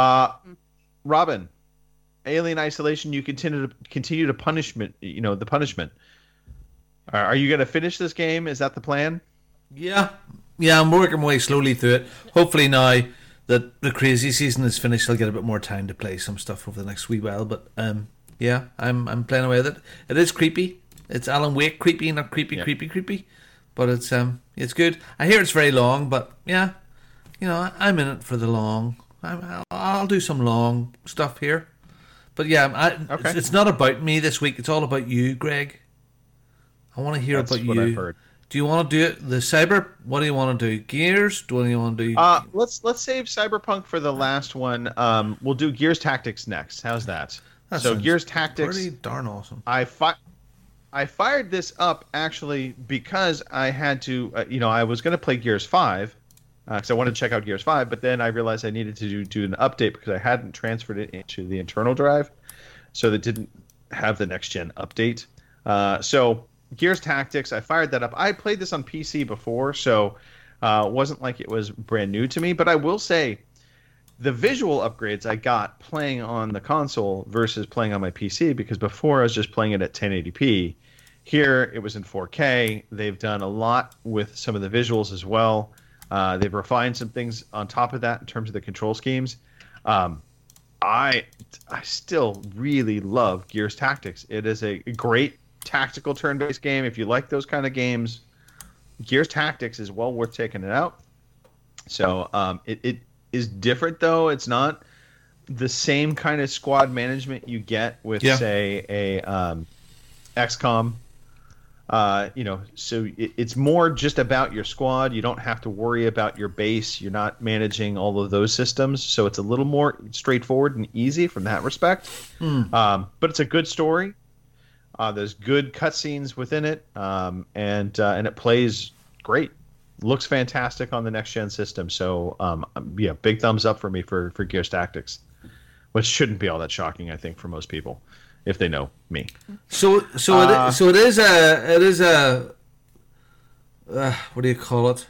Robin, Alien Isolation. You continue to punishment. The punishment. Are you going to finish this game? Is that the plan? Yeah. I'm working my way slowly through it. Hopefully now that the crazy season is finished, I'll get a bit more time to play some stuff over the next wee while. But yeah, I'm playing away with it. It is creepy. It's Alan Wake creepy, not creepy. But it's good. I hear it's very long, but yeah, I'm in it for the long. I'll do some long stuff here. But yeah, it's not about me this week. It's all about you, Greg. I want to hear about you. I've heard. Do you want to do it? The Cyber? What do you want to do? Gears? What do you want to do? Let's save Cyberpunk for the last one. We'll do Gears Tactics next. How's that? So Gears Tactics, pretty darn awesome. I fired this up actually because I had to. I was going to play Gears 5 because I wanted to check out Gears 5, but then I realized I needed to do an update because I hadn't transferred it into the internal drive, so that didn't have the next gen update. So Gears Tactics, I fired that up. I played this on PC before, so it wasn't like it was brand new to me. But I will say, the visual upgrades I got playing on the console versus playing on my PC, because before I was just playing it at 1080p. Here, it was in 4K. They've done a lot with some of the visuals as well. They've refined some things on top of that in terms of the control schemes. I still really love Gears Tactics. It is a great tactical turn-based game. If you like those kind of games, Gears Tactics is well worth taking it out. So it is different, though. It's not the same kind of squad management you get with, say, a XCOM. So it's more just about your squad. You don't have to worry about your base. You're not managing all of those systems. So it's a little more straightforward and easy from that respect. But it's a good story. There's good cutscenes within it, and it plays great. Looks fantastic on the next gen system. So big thumbs up for me for Gears Tactics, which shouldn't be all that shocking, I think, for most people if they know me. So it is a what do you call it?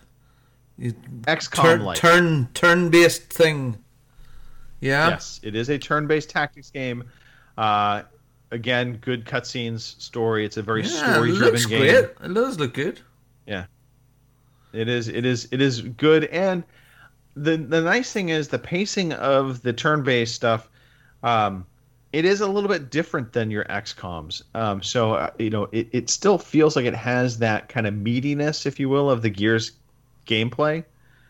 XCOM-like turn-based thing. Yeah. Yes, it is a turn-based tactics game. Again, good cutscenes, story. It's a very story-driven game. Great. It does look good. Yeah, it is. It is good. And the nice thing is the pacing of the turn-based stuff. It is a little bit different than your XCOMs. It still feels like it has that kind of meatiness, if you will, of the Gears gameplay.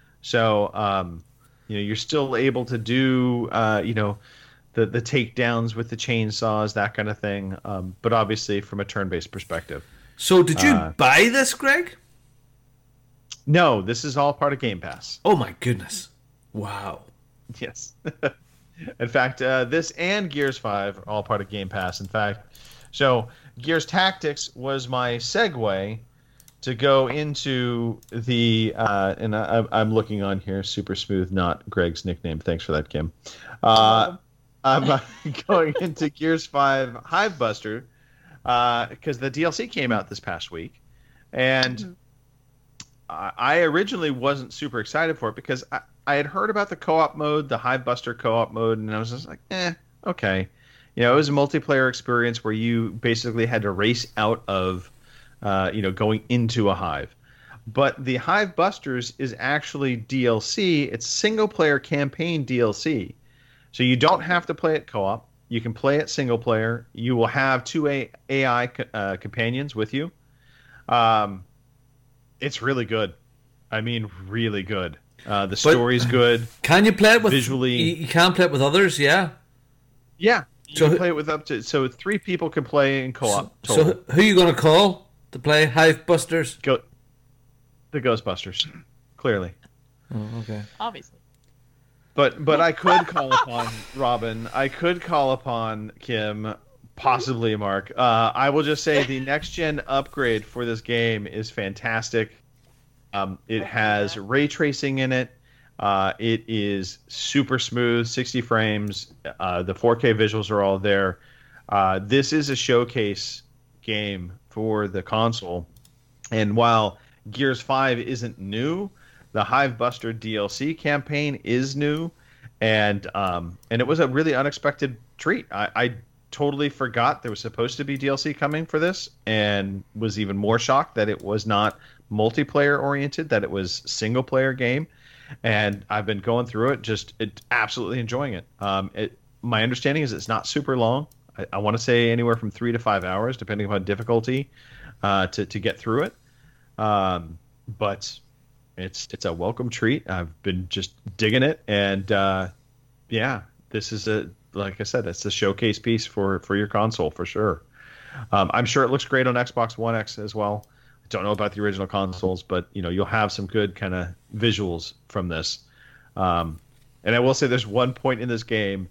So you're still able to do the takedowns with the chainsaws, that kind of thing. But obviously from a turn-based perspective. So did you buy this, Greg? No, this is all part of Game Pass. Oh my goodness. Wow. Yes. In fact, this and Gears 5 are all part of Game Pass. In fact, so Gears Tactics was my segue to go into the and I'm looking on here, Super Smooth, not Greg's nickname. Thanks for that, Kim. I'm going into Gears 5 Hivebuster because the DLC came out this past week, and I originally wasn't super excited for it because I had heard about the co-op mode, the Hivebuster co-op mode, and I was just like, okay. It was a multiplayer experience where you basically had to race out of, going into a hive. But the Hivebusters is actually DLC. It's single-player campaign DLC. So you don't have to play it co-op. You can play it single-player. You will have two AI companions with you. It's really good. I mean, really good. The story's good. Can you play it with visually? You can play it with others, yeah. Yeah, you can play it with up to 3 people can play in co-op. So who are you going to call to play Hivebusters? The Ghostbusters, clearly. Oh, okay. Obviously. But I could call upon Robin. I could call upon Kim, Possibly, Mark. I will just say the next-gen upgrade for this game is fantastic. It has ray tracing in it. It is super smooth, 60 frames. The 4K visuals are all there. This is a showcase game for the console. And while Gears 5 isn't new, the Hivebuster DLC campaign is new. And it was a really unexpected treat. I totally forgot there was supposed to be DLC coming for this, and was even more shocked that it was not multiplayer oriented, that it was single player game. And I've been going through it, absolutely enjoying it. My understanding is it's not super long. I want to say anywhere from 3 to 5 hours, depending upon difficulty, to get through it. But it's a welcome treat. I've been just digging it, and this is like I said, it's a showcase piece for your console for sure. I'm sure it looks great on Xbox One X as well. I don't know about the original consoles, but you'll have some good kind of visuals from this. And I will say there's one point in this game,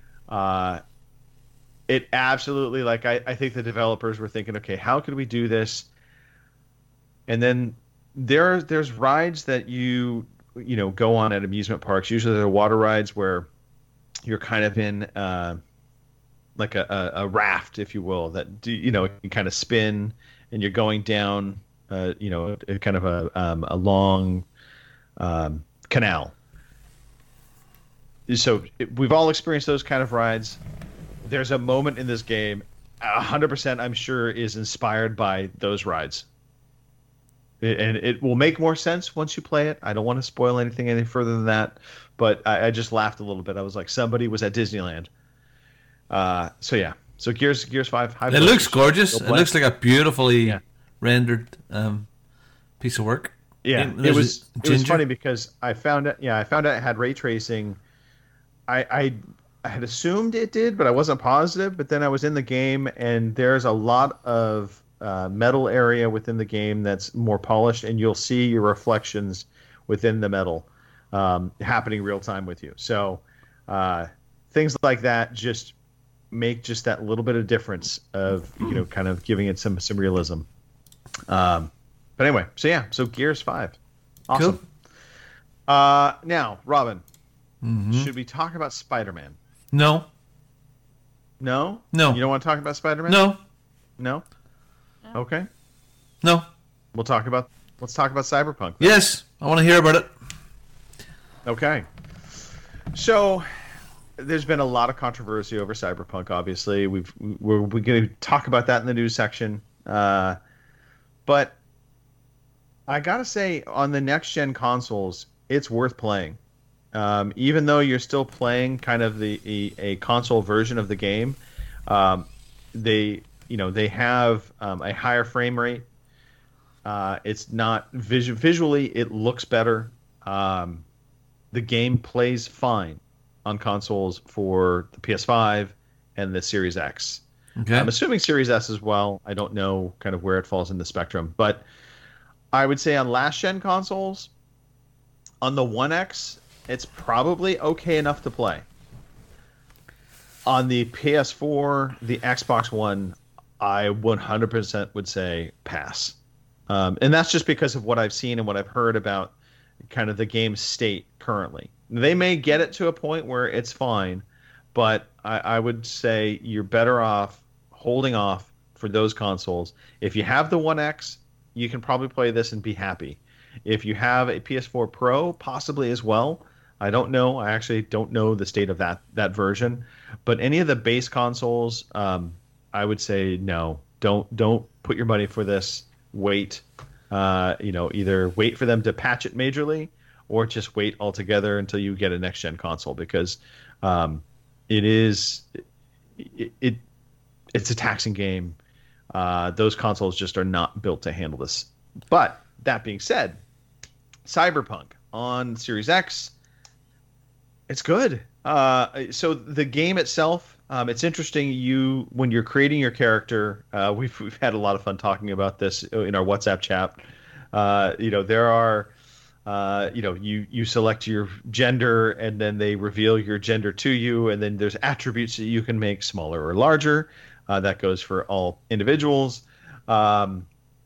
it absolutely, I think the developers were thinking, okay, how could we do this? And then there's rides that you go on at amusement parks. Usually they're water rides where you're kind of in like a raft, if you will, that you kind of spin, and you're going down kind of a long canal. So we've all experienced those kind of rides. There's a moment in this game, 100% I'm sure, is inspired by those rides. And it will make more sense once you play it. I don't want to spoil anything any further than that, but I just laughed a little bit. I was like, somebody was at Disneyland. So Gears 5. It looks gorgeous. It looks like a beautifully rendered piece of work. Yeah, it was funny because I found out it had ray tracing. I had assumed it did, but I wasn't positive. But then I was in the game, and there's a lot of metal area within the game that's more polished, and you'll see your reflections within the metal happening real time with you. So things like that just make just that little bit of difference of kind of giving it some realism. But anyway, so Gears 5, awesome. Cool. Now, Robin, should we talk about Spider-Man? No. You don't want to talk about Spider-Man? No. Okay. No. Let's talk about Cyberpunk then. Yes, I want to hear about it. Okay. So there's been a lot of controversy over Cyberpunk, obviously. We're going to talk about that in the news section. But I got to say, on the next-gen consoles, it's worth playing. Even though you're still playing kind of a console version of the game, they have a higher frame rate. It's not visually, it looks better. The game plays fine on consoles for the PS5 and the Series X. Okay. I'm assuming Series S as well. I don't know kind of where it falls in the spectrum, but I would say on last gen consoles, on the One X, it's probably okay enough to play. On the PS4, the Xbox One, I 100% would say pass. And that's just because of what I've seen and what I've heard about kind of the game's state currently. They may get it to a point where it's fine, but I would say you're better off holding off for those consoles. If you have the One X, you can probably play this and be happy. If you have a PS4 Pro, possibly as well. I don't know. I actually don't know the state of that version. But any of the base consoles, I would say no. Don't put your money for this. Wait. Either wait for them to patch it majorly, or just wait altogether until you get a next gen console, because it's a taxing game. Those consoles just are not built to handle this. But that being said, Cyberpunk on Series X, it's good. So the game itself, it's interesting. When you're creating your character, we've had a lot of fun talking about this in our WhatsApp chat. There are, you select your gender, and then they reveal your gender to you, and then there's attributes that you can make smaller or larger. That goes for all individuals. But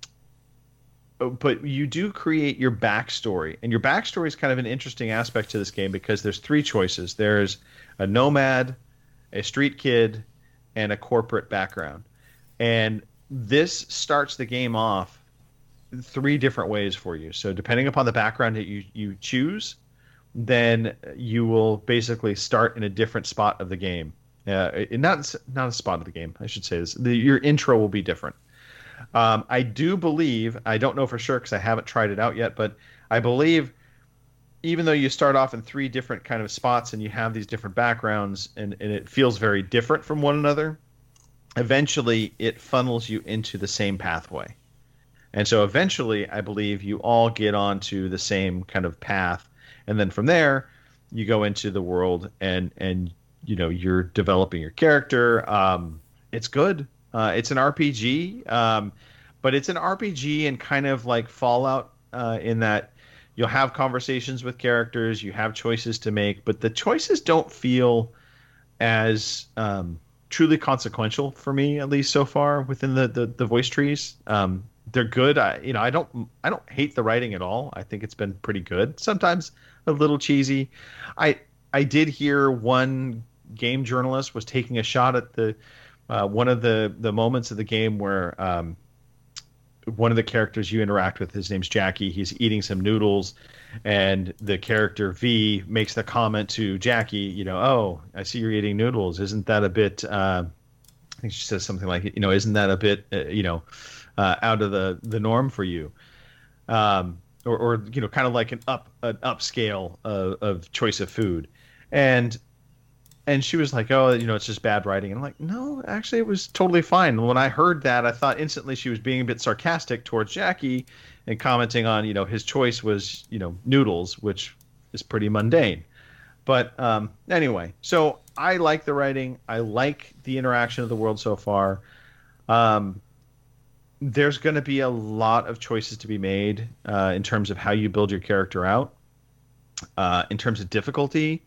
you do create your backstory, and your backstory is kind of an interesting aspect to this game because there's 3 choices. There's a nomad, a street kid, and a corporate background. And this starts the game off 3 different ways for you. So depending upon the background that you choose, then you will basically start in a different spot of the game. Not a spot of the game, I should say this. Your intro will be different. I do believe, I don't know for sure because I haven't tried it out yet, but I believe even though you start off in 3 different kind of spots and you have these different backgrounds and it feels very different from one another, eventually it funnels you into the same pathway. And so eventually I believe you all get onto the same kind of path. And then from there you go into the world and you know, you're developing your character. It's good. It's an RPG, but it's an RPG in kind of like Fallout in that you'll have conversations with characters, you have choices to make, but the choices don't feel as truly consequential for me, at least so far within the voice trees. They're good. I don't hate the writing at all. I think it's been pretty good. Sometimes a little cheesy. I did hear one game journalist was taking a shot at the one of the moments of the game where one of the characters you interact with, his name's Jackie, he's eating some noodles, and the character V makes the comment to Jackie, you know, "Oh, I see you're eating noodles. Isn't that a bit?" I think she says something like, "You know, isn't that a bit, out of the norm for you?" Or you know, kind of like an upscale of choice of food, and she was like, "Oh, you know, it's just bad writing." And I'm like, "No, actually, it was totally fine." And when I heard that, I thought instantly she was being a bit sarcastic towards Jackie and commenting on, you know, his choice was, you know, noodles, which is pretty mundane. But anyway, so I like the writing. I like the interaction of the world so far. There's going to be a lot of choices to be made in terms of how you build your character out. In terms of difficulty,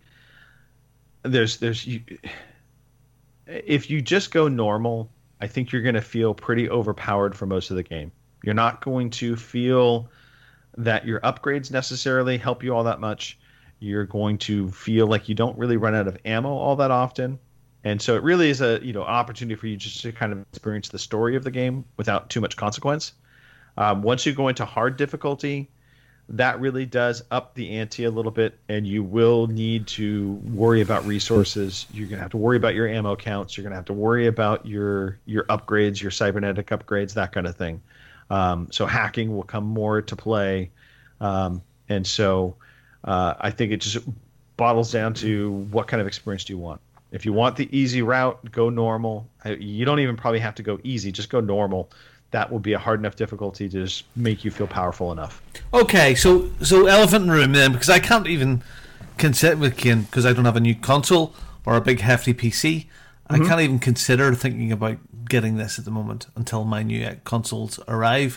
if you just go normal, I think you're going to feel pretty overpowered for most of the game. You're not going to feel that your upgrades necessarily help you all that much. You're going to feel like you don't really run out of ammo all that often. And so it really is an opportunity for you just to kind of experience the story of the game without too much consequence. Once you go into hard difficulty, that really does up the ante a little bit, and you will need to worry about resources. You're going to have to worry about your ammo counts. You're going to have to worry about your upgrades, your cybernetic upgrades, that kind of thing. So hacking will come more to play. And so I think it just bottles down to what kind of experience do you want. If you want the easy route, go normal. You don't even probably have to go easy. Just go normal. That will be a hard enough difficulty to just make you feel powerful enough. Okay, so elephant in the room then, because I can't even consider with Kane because I don't have a new console or a big hefty PC. I can't even consider thinking about getting this at the moment until my new consoles arrive.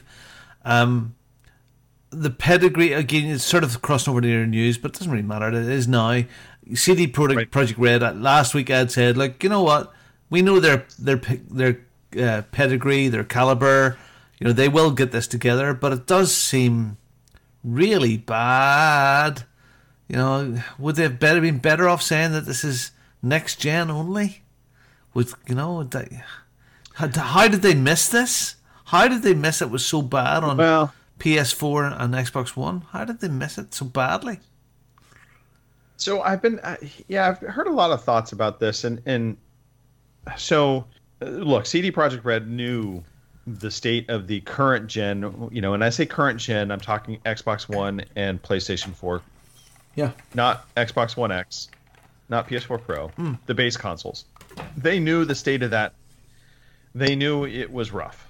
The pedigree, again, it's sort of crossing over to your news, but it doesn't really matter. It is now. CD Projekt Red, last week I had said, like, you know what? We know their pedigree, their caliber. You know, they will get this together, but it does seem really bad. You know, would they have been better off saying that this is next gen only? With, you know, how did they miss this? How did they miss it? Was so bad on PS4 and Xbox One. How did they miss it so badly? So I've heard a lot of thoughts about this, and so look, CD Projekt Red knew the state of the current gen. You know, and I say current gen, I'm talking Xbox One and PlayStation 4. Yeah, not Xbox One X, not PS4 Pro, the base consoles. They knew the state of that. They knew it was rough.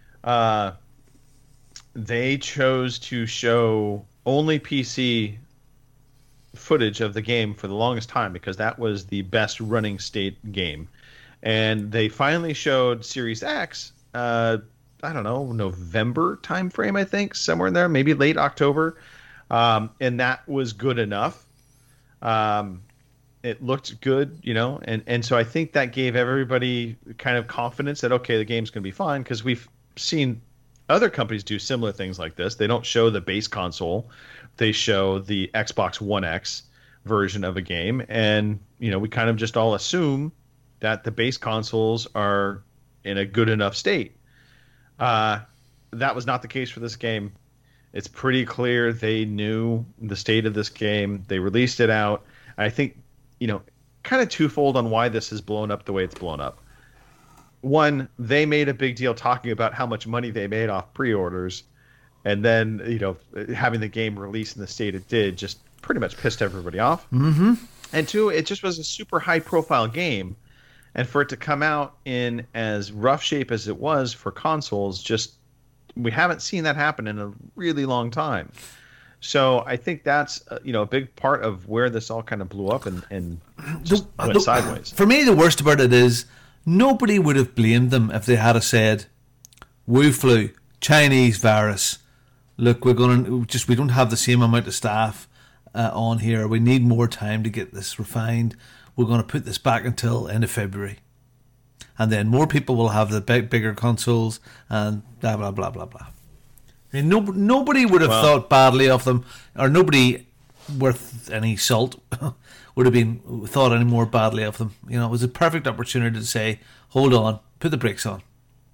They chose to show only PC footage of the game for the longest time because that was the best running state game. And they finally showed Series X, I don't know, November timeframe, I think, somewhere in there, maybe late October. And that was good enough. It looked good, and so I think that gave everybody kind of confidence that, okay, the game's going to be fine, because we've seen other companies do similar things like this. They don't show the base console. They show the Xbox One X version of a game, and, we kind of just all assume that the base consoles are in a good enough state. That was not the case for this game. It's pretty clear they knew the state of this game. They released it out. I think, kind of twofold on why this has blown up the way it's blown up. One, they made a big deal talking about how much money they made off pre-orders, and then, having the game released in the state it did just pretty much pissed everybody off. Mm-hmm. And two, it just was a super high-profile game, and for it to come out in as rough shape as it was for consoles, we haven't seen that happen in a really long time. So I think that's a big part of where this all kind of blew up and just went sideways. For me, the worst about it is nobody would have blamed them if they had said, "Wu flu, Chinese virus. Look, we don't have the same amount of staff on here. We need more time to get this refined. We're going to put this back until end of February, and then more people will have the bigger consoles and blah blah blah blah blah." I mean, nobody would have thought badly of them, or nobody worth any salt would have been thought any more badly of them. It was a perfect opportunity to say, hold on, put the brakes on.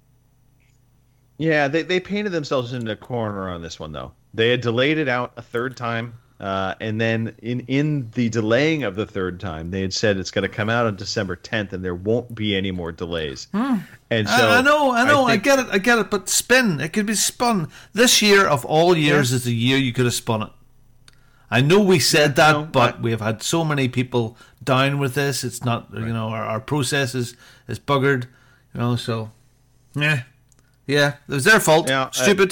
Yeah, they painted themselves into a corner on this one, though. They had delayed it out a third time, and then in the delaying of the third time, they had said it's going to come out on December 10th, and there won't be any more delays. And so I know, I get it, but it could be spun. This year of all years is the year you could have spun it. I know we said that, but we have had so many people down with this. It's not, our process is buggered, so, yeah, it was their fault. Yeah, Stupid.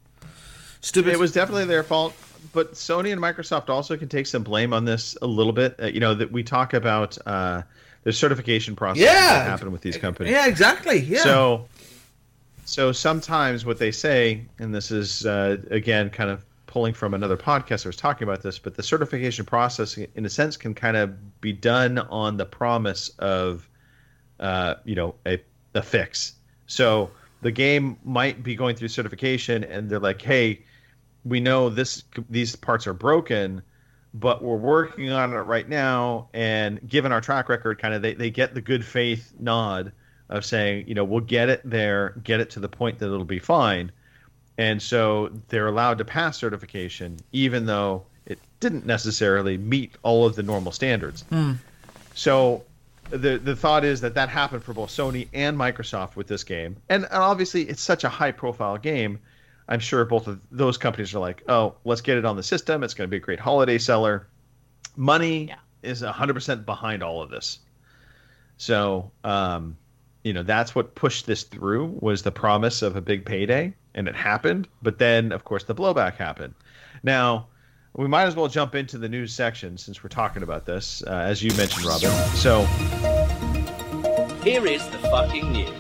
It was definitely their fault, but Sony and Microsoft also can take some blame on this a little bit. That we talk about the certification process that happen with these companies. Yeah, exactly. Yeah. So sometimes what they say, and this is again kind of pulling from another podcast that was talking about this, but the certification process, in a sense, can kind of be done on the promise of, a fix. So the game might be going through certification, and they're like, "Hey, we know these parts are broken, but we're working on it right now." And given our track record, kind of they get the good faith nod of saying, we'll get it there, get it to the point that it'll be fine. And so they're allowed to pass certification, even though it didn't necessarily meet all of the normal standards. So the thought is that happened for both Sony and Microsoft with this game. And obviously, it's such a high-profile game. I'm sure both of those companies are like, oh, let's get it on the system. It's going to be a great holiday seller. Money is 100% behind all of this. So, that's what pushed this through, was the promise of a big payday, and it happened. But then, of course, the blowback happened. Now, we might as well jump into the news section since we're talking about this, as you mentioned, Robin. So, here is the fucking news.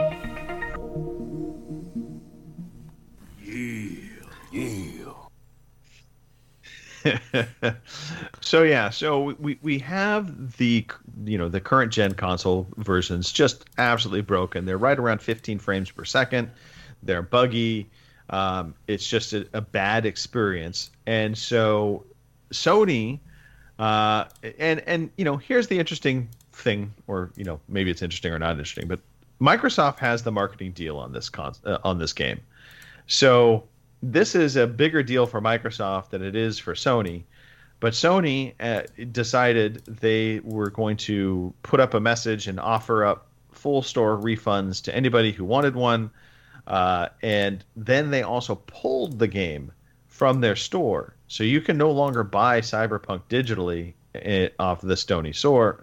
So we have the current gen console versions just absolutely broken. They're right around 15 frames per second. They're buggy. It's just a bad experience. And so Sony, and here's the interesting thing, or maybe it's interesting or not interesting, but Microsoft has the marketing deal on this game. So this is a bigger deal for Microsoft than it is for Sony. But Sony decided they were going to put up a message and offer up full store refunds to anybody who wanted one. And then they also pulled the game from their store. So you can no longer buy Cyberpunk digitally off the Sony store.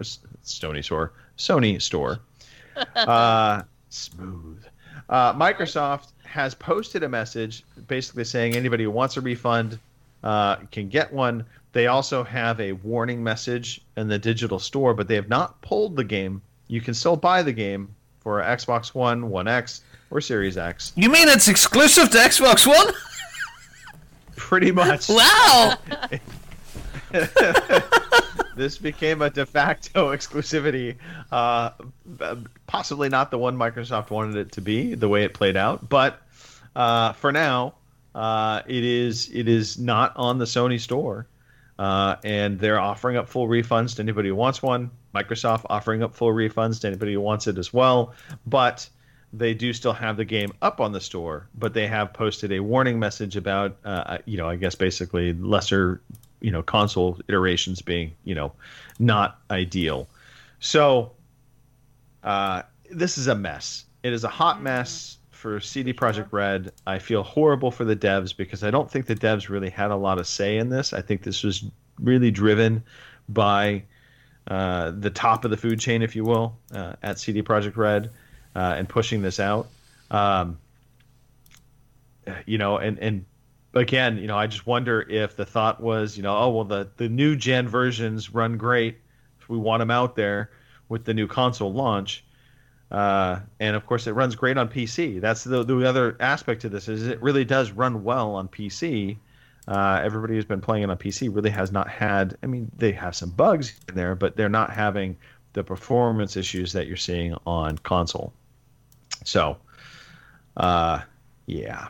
Smooth. Microsoft has posted a message basically saying anybody who wants a refund can get one. They also have a warning message in the digital store, but they have not pulled the game. You can still buy the game for Xbox One, One X, or Series X. You mean it's exclusive to Xbox One? Pretty much. Wow! This became a de facto exclusivity. Possibly not the one Microsoft wanted it to be, the way it played out. But for now, it is not on the Sony store. And they're offering up full refunds to anybody who wants one. Microsoft offering up full refunds to anybody who wants it as well. But they do still have the game up on the store. But they have posted a warning message about, I guess basically lesser, console iterations being, not ideal. So this is a mess. It is a hot mess for CD Projekt Red. I feel horrible for the devs because I don't think the devs really had a lot of say in this. I think this was really driven by the top of the food chain, if you will, at CD Projekt Red, and pushing this out. And again, I just wonder if the thought was, the new gen versions run great. We want them out there with the new console launch. And of course, it runs great on PC. That's the other aspect to this is it really does run well on PC. Everybody who's been playing it on PC really has not had. I mean, they have some bugs in there, but they're not having the performance issues that you're seeing on console. So, yeah.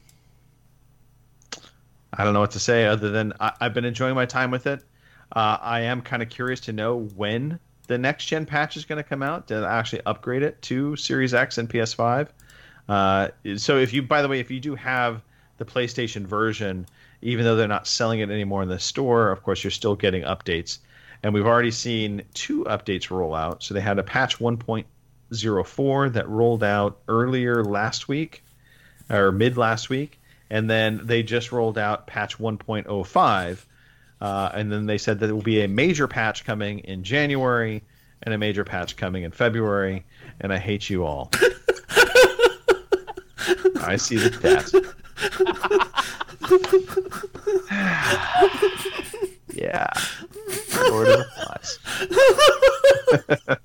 I don't know what to say other than I've been enjoying my time with it. I am kind of curious to know when the next gen patch is going to come out to actually upgrade it to Series X and PS5. So if you do have the PlayStation version, even though they're not selling it anymore in the store, of course, you're still getting updates. And we've already seen 2 updates roll out. So they had a patch 1.04 that rolled out earlier last week, or mid last week. And then they just rolled out patch 1.05. And then they said that there will be a major patch coming in January and a major patch coming in February. And I hate you all. I see the stats. Yeah. Lord of the Flies.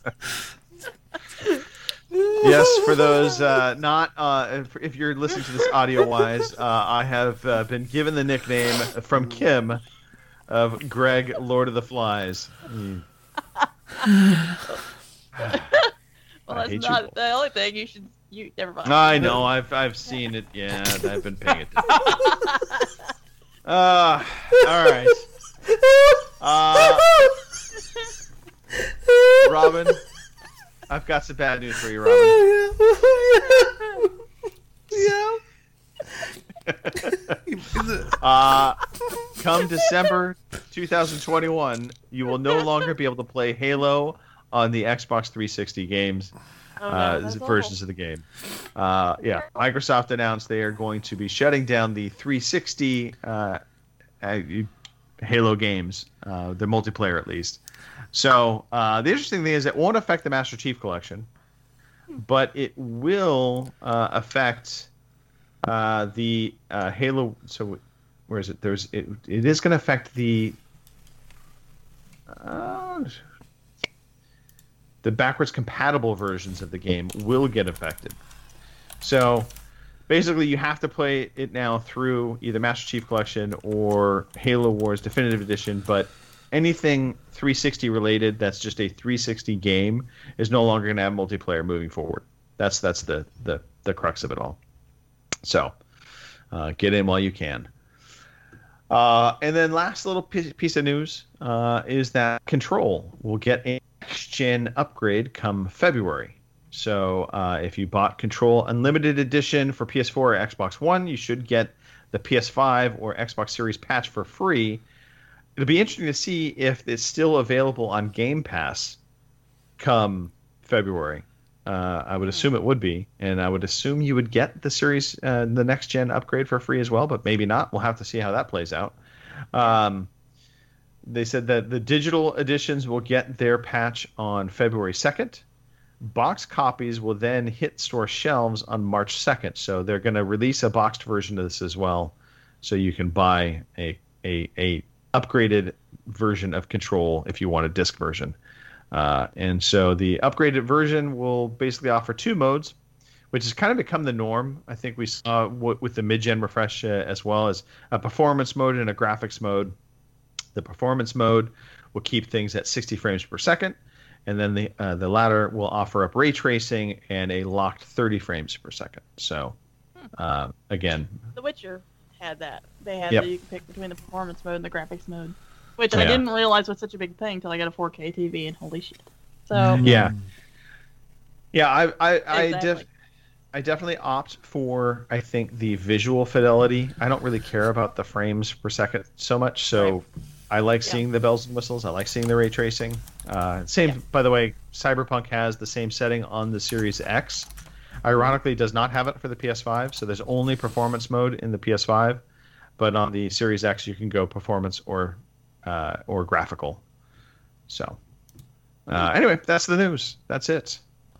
Yes, for those if you're listening to this audio-wise, I have been given the nickname from Kim of Greg, Lord of the Flies. Well, that's not the only thing you never mind. I know, I've seen it. Yeah, I've been paying attention. All right. Robin, I've got some bad news for you, Robin. Come December 2021, you will no longer be able to play Halo on the Xbox 360 games. Versions of the game. Microsoft announced they are going to be shutting down the 360 Halo games, the multiplayer at least. So the interesting thing is it won't affect the Master Chief Collection, but it will affect the Halo. So where is it? It is going to affect the backwards compatible versions of the game will get affected. So basically you have to play it now through either Master Chief Collection or Halo Wars Definitive Edition, but anything 360 related that's just a 360 game is no longer going to have multiplayer moving forward. That's the crux of it all. So get in while you can. And then last little piece of news is that Control will get a next-gen upgrade come February. So if you bought Control Unlimited Edition for PS4 or Xbox One, you should get the PS5 or Xbox Series patch for free. It'll be interesting to see if it's still available on Game Pass come February. I would assume it would be, and I would assume you would get the series, the next-gen upgrade for free as well, but maybe not. We'll have to see how that plays out. They said that the digital editions will get their patch on February 2nd. Box copies will then hit store shelves on March 2nd. So they're going to release a boxed version of this as well, so you can buy a upgraded version of Control if you want a disc version. And so the upgraded version will basically offer 2 modes, which has kind of become the norm. I think we saw with the mid-gen refresh as well as a performance mode and a graphics mode. The performance mode will keep things at 60 frames per second, and then the latter will offer up ray tracing and a locked 30 frames per second. So, again, The Witcher had that. They had Yep. that you can pick between the performance mode and the graphics mode, which I didn't realize was such a big thing until I got a 4K TV, and holy shit. So yeah, Exactly. I definitely opt for, I think, the visual fidelity. I don't really care about the frames per second so much, so I like seeing the bells and whistles. I like seeing the ray tracing. By the way, Cyberpunk has the same setting on the Series X. Ironically, it does not have it for the PS5, so there's only performance mode in the PS5. But on the Series X, you can go performance or graphical. So, anyway, that's the news. That's it.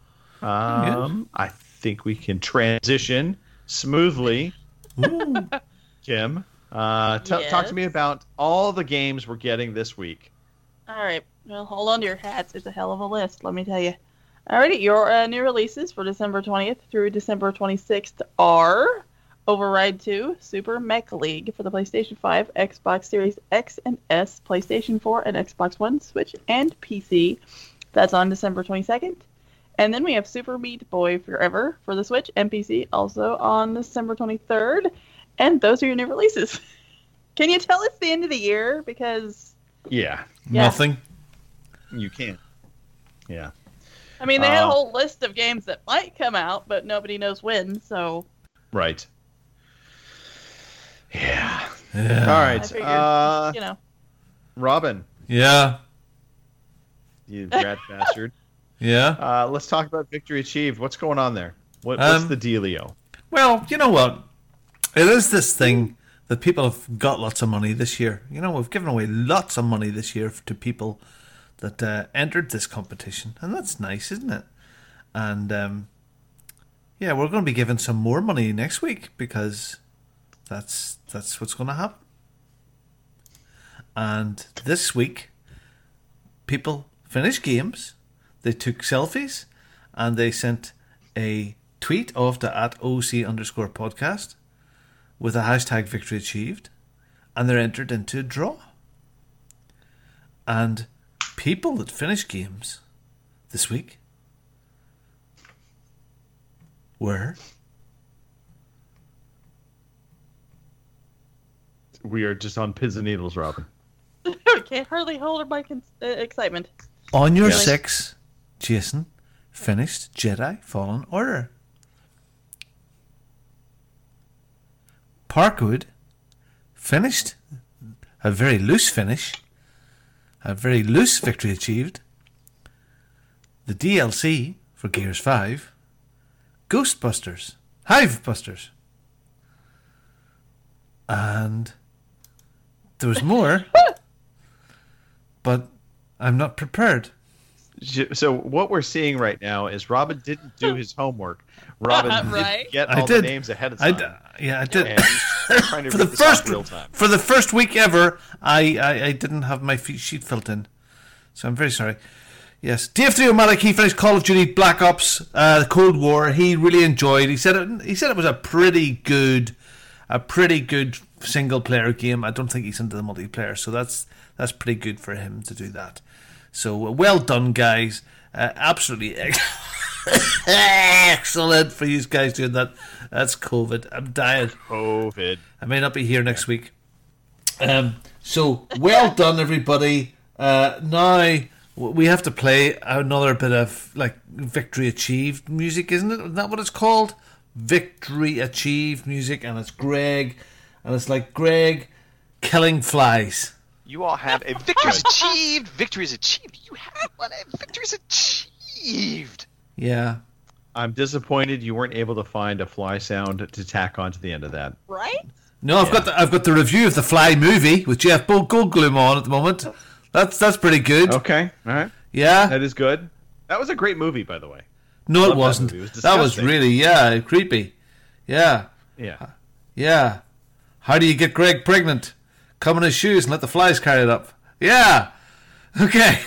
I think we can transition smoothly. Kim, talk to me about all the games we're getting this week. All right. Well, hold on to your hats. It's a hell of a list, let me tell you. Alrighty, your new releases for December 20th through December 26th are Override 2, Super Mech League for the PlayStation 5, Xbox Series X and S, PlayStation 4, and Xbox One, Switch, and PC. That's on December 22nd. And then we have Super Meat Boy Forever for the Switch and PC, also on December 23rd. And those are your new releases. Can you tell it's the end of the year? Because... Yeah. Nothing. You can't. Yeah. I mean, they had a whole list of games that might come out, but nobody knows when, so... Right. Yeah. Yeah. All right. I figured, Robin. Yeah. You rat bastard. Yeah. Let's talk about Victory Achieved. What's going on there? What's the dealio? Well, you know what? It is this thing that people have got lots of money this year. You know, we've given away lots of money this year to people that entered this competition, and that's nice, isn't it? And yeah, we're going to be giving some more money next week because that's what's going to happen. And this week, people finished games, they took selfies, and they sent a tweet off to @OC_podcast with a hashtag Victory Achieved, and they're entered into a draw. And people that finished games this week were... We are just on pins and needles, Robin. I can't hardly hold my excitement. On your 6, Jason finished Jedi Fallen Order. Parkwood finished a very loose finish, a very loose Victory Achieved. The DLC for Gears 5, Ghostbusters, Hivebusters, and there was more, but I'm not prepared. So what we're seeing right now is Robin didn't do his homework. Robin didn't get all the names ahead of time. I did. And he's trying to for the read this off first real time. For the first week ever, I didn't have my sheet filled in, so I'm very sorry. Yes, Dave 3 O'Malley, he finished Call of Duty Black Ops, the Cold War. He really enjoyed. He said it was a pretty good single player game. I don't think he's into the multiplayer, so that's pretty good for him to do that. So well done, guys. Absolutely excellent for you guys doing that. That's COVID. I'm dying. COVID. I may not be here next week. So well done, everybody. Now we have to play another bit of like Victory Achieved music, isn't it? Isn't that what it's called? Victory Achieved music, and it's Greg, and it's like Greg killing flies. You all have a victory's achieved. Victory's achieved. You have one. A victory's achieved. Yeah. I'm disappointed you weren't able to find a fly sound to tack onto the end of that. Right? No, I've got the review of the Fly movie with Jeff Goldblum on at the moment. That's pretty good. Okay, all right. Yeah, that is good. That was a great movie, by the way. No, it wasn't. That was really creepy. Yeah. Yeah. How do you get Greg pregnant? Come in his shoes and let the flies carry it up. Yeah. Okay.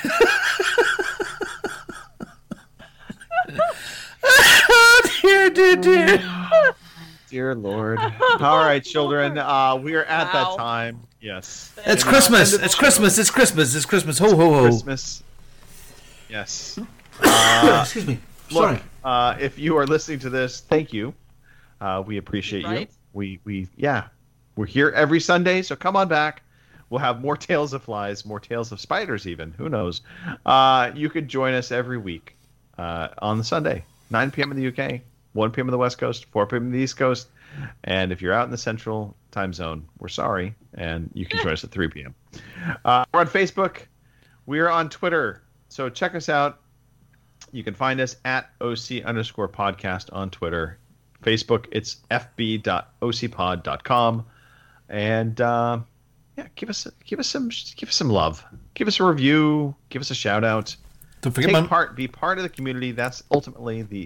Dear. Dear Lord. All right, children. We are at that time Yes. It's Christmas. It's Christmas. It's Christmas. It's Christmas. Ho ho ho. Christmas. Yes. Excuse me. Sorry. Look, if you are listening to this, thank you. We appreciate Right. you. We're here every Sunday, so come on back. We'll have more Tales of Flies, more Tales of Spiders even. Who knows? You could join us every week on the Sunday, 9 p.m. in the UK, 1 p.m. in the West Coast, 4 p.m. in the East Coast. And if you're out in the Central Time Zone, we're sorry. And you can join us at 3 p.m. We're on Facebook. We are on Twitter. So check us out. You can find us at OC_podcast on Twitter. Facebook, it's fb.ocpod.com. And give us some love. Give us a review. Give us a shout out. Don't forget be part of the community. That's ultimately the.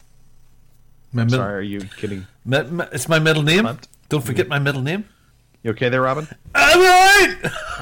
Sorry, are you kidding? It's my middle name. Don't forget my middle name. You okay there, Robin? I'm right.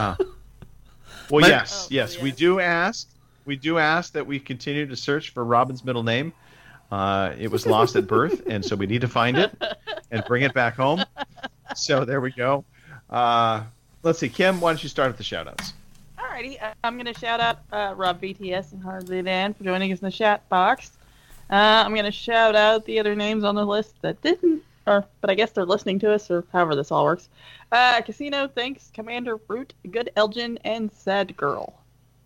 Well, yes. We do ask that we continue to search for Robin's middle name. It was lost at birth, and so we need to find it and bring it back home. So there we go. Let's see, Kim, why don't you start with the shout-outs? Alrighty, I'm going to shout out Rob VTS and Hardly Dan for joining us in the chat box. I'm going to shout out the other names on the list that didn't, but I guess they're listening to us, or however this all works. Casino, thanks, Commander Root, Good Elgin, and Sad Girl.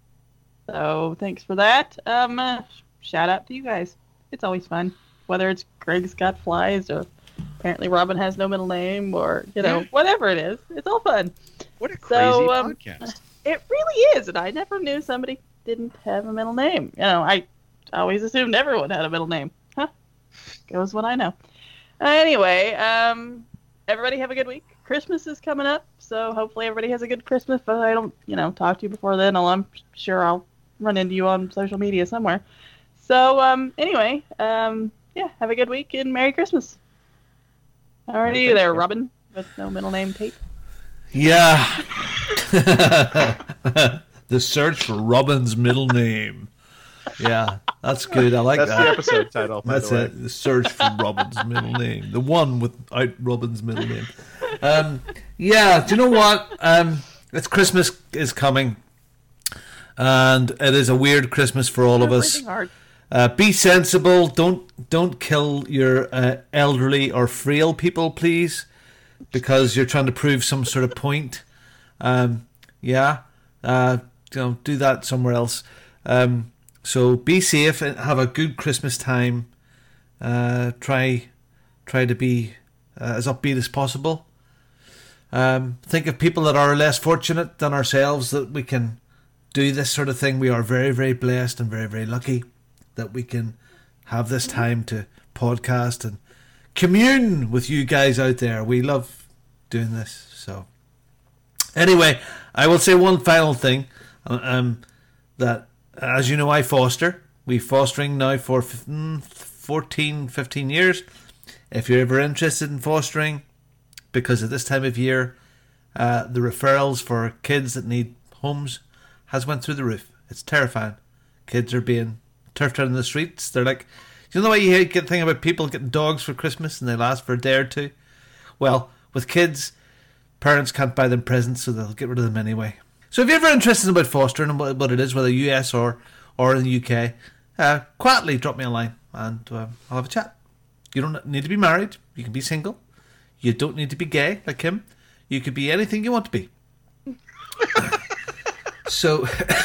So, thanks for that. Shout out to you guys. It's always fun. Whether it's Greg's Got Flies, or apparently Robin has no middle name, or, whatever it is. It's all fun. What a crazy podcast. It really is, and I never knew somebody didn't have a middle name. I always assumed everyone had a middle name. Huh? Goes what I know. Anyway, everybody have a good week. Christmas is coming up, so hopefully everybody has a good Christmas. But I don't, talk to you before then. I'm sure I'll run into you on social media somewhere. So, anyway, have a good week and Merry Christmas. Alrighty there, Robin, with no middle name tape. Yeah. The search for Robin's middle name. Yeah, that's good. I like that. That's the episode title. That's it. The search for Robin's middle name. The one without Robin's middle name. Do you know what? It's Christmas is coming, and it is a weird Christmas for all of us. Be sensible. Don't kill your elderly or frail people, please, because you're trying to prove some sort of point. Do that somewhere else. So be safe and have a good Christmas time. Try to be as upbeat as possible. Think of people that are less fortunate than ourselves that we can do this sort of thing. We are very, very blessed and very, very lucky that we can have this time to podcast and commune with you guys out there. We love doing this. So anyway, I will say one final thing. That, as you know, I foster. We're fostering now for 14, 15 years. If you're ever interested in fostering, because at this time of year, the referrals for kids that need homes has went through the roof. It's terrifying. Kids are being turfed out in the streets. They're like, you know the way you get thing about people getting dogs for Christmas and they last for a day or two? Well, with kids, parents can't buy them presents, so they'll get rid of them anyway. So if you're ever interested about fostering and what it is, whether US or in the UK, quietly drop me a line and I'll have a chat. You don't need to be married. You can be single. You don't need to be gay like him. You could be anything you want to be. So,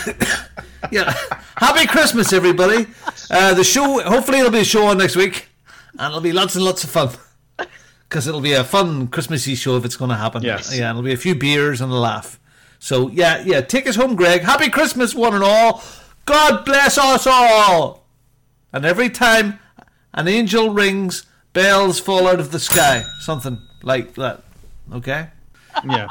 happy Christmas, everybody. The show, hopefully it'll be a show on next week, and it'll be lots and lots of fun. Because it'll be a fun Christmassy show if it's going to happen. Yes. Yeah, it'll be a few beers and a laugh. So, take us home, Greg. Happy Christmas, one and all. God bless us all. And every time an angel rings, bells fall out of the sky. Something like that. Okay? Yeah.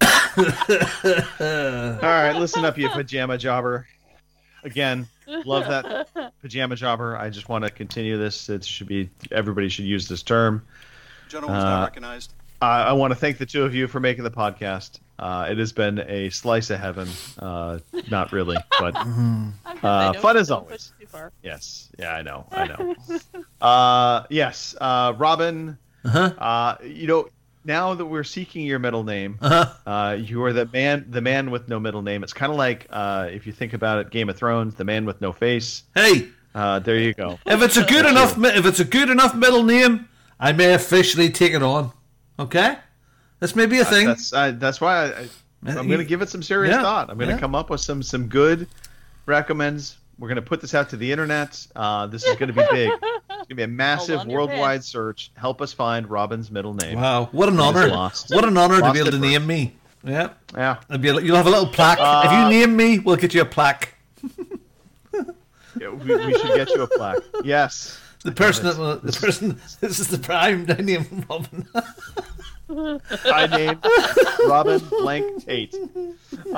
All right, listen up, you pajama jobber. Again, love that pajama jobber. I just want to continue this. Everybody should use this term. Gentleman's not recognized. I want to thank the two of you for making the podcast. It has been a slice of heaven. Not really, but fun as always. Yes. Yeah, I know. Yes. Robin, now that we're seeking your middle name, Uh-huh. you are the man with no middle name. It's kind of like if you think about it, Game of Thrones, the man with no face. Hey, there you go. if it's a good enough middle name, I may officially take it on. Okay, this may be a thing. That's why I'm going to give it some serious thought. I'm going to come up with some good recommends. We're going to put this out to the internet. This is going to be big. It's going to be a massive worldwide search. Help us find Robin's middle name. Wow, what an honor! What an honor to be able to name me. Yeah. You'll have a little plaque. If you name me, we'll get you a plaque. Yeah, we should get you a plaque. Yes. The person. This is the prime name, Robin. I named Robin Blank Tate. Hey,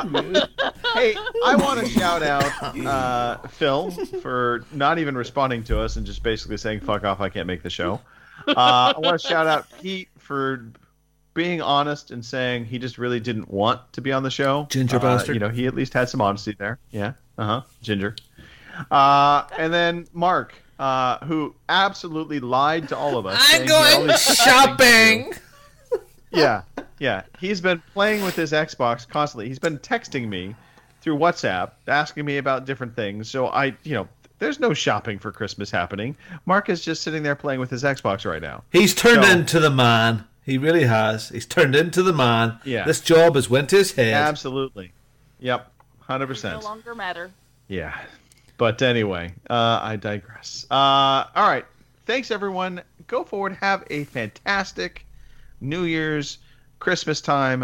I want to shout out Phil for not even responding to us and just basically saying "fuck off, I can't make the show." I want to shout out Pete for being honest and saying he just really didn't want to be on the show. Ginger bastard. He at least had some honesty there. Yeah. Ginger. And then Mark, who absolutely lied to all of us. I'm going shopping. Yeah. He's been playing with his Xbox constantly. He's been texting me through WhatsApp, asking me about different things. So there's no shopping for Christmas happening. Mark is just sitting there playing with his Xbox right now. He's turned into the man. He really has. He's turned into the man. Yeah. This job has went to his head. Absolutely. Yep. 100%. No longer matter. Yeah. But anyway, I digress. All right. Thanks, everyone. Go forward. Have a fantastic New Year's, Christmas time.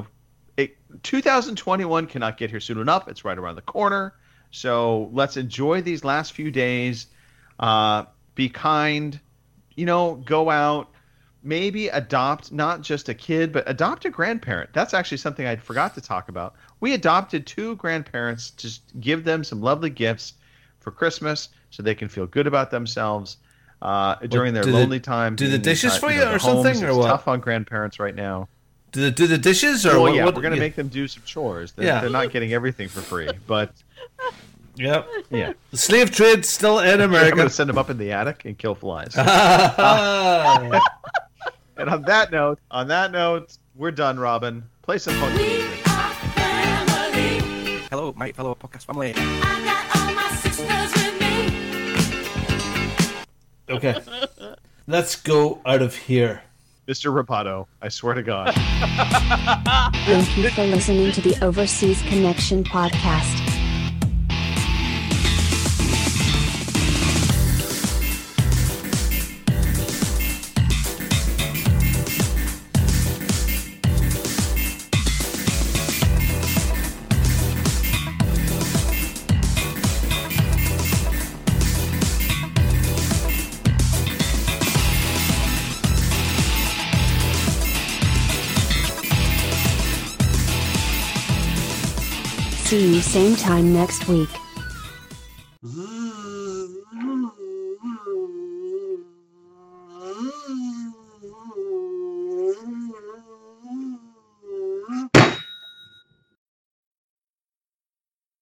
2021 cannot get here soon enough. It's right around the corner. So let's enjoy these last few days. Be kind. Go out. Maybe adopt not just a kid, but adopt a grandparent. That's actually something I forgot to talk about. We adopted 2 grandparents to give them some lovely gifts for Christmas so they can feel good about themselves. During their lonely time. Do the dishes for you or something, or what? It's tough on grandparents right now. Do the dishes or what? What? We're going to make them do some chores. They're not getting everything for free, but yep. Yeah. The slave trade's still in America. I'm going to send them up in the attic and kill flies. And on that note, we're done, Robin. Play some fun music. Hello, my fellow podcast family. Okay, let's go out of here. Mr. Rapato, I swear to God. Thank you for listening to the Overseas Connection podcast. See you same time next week.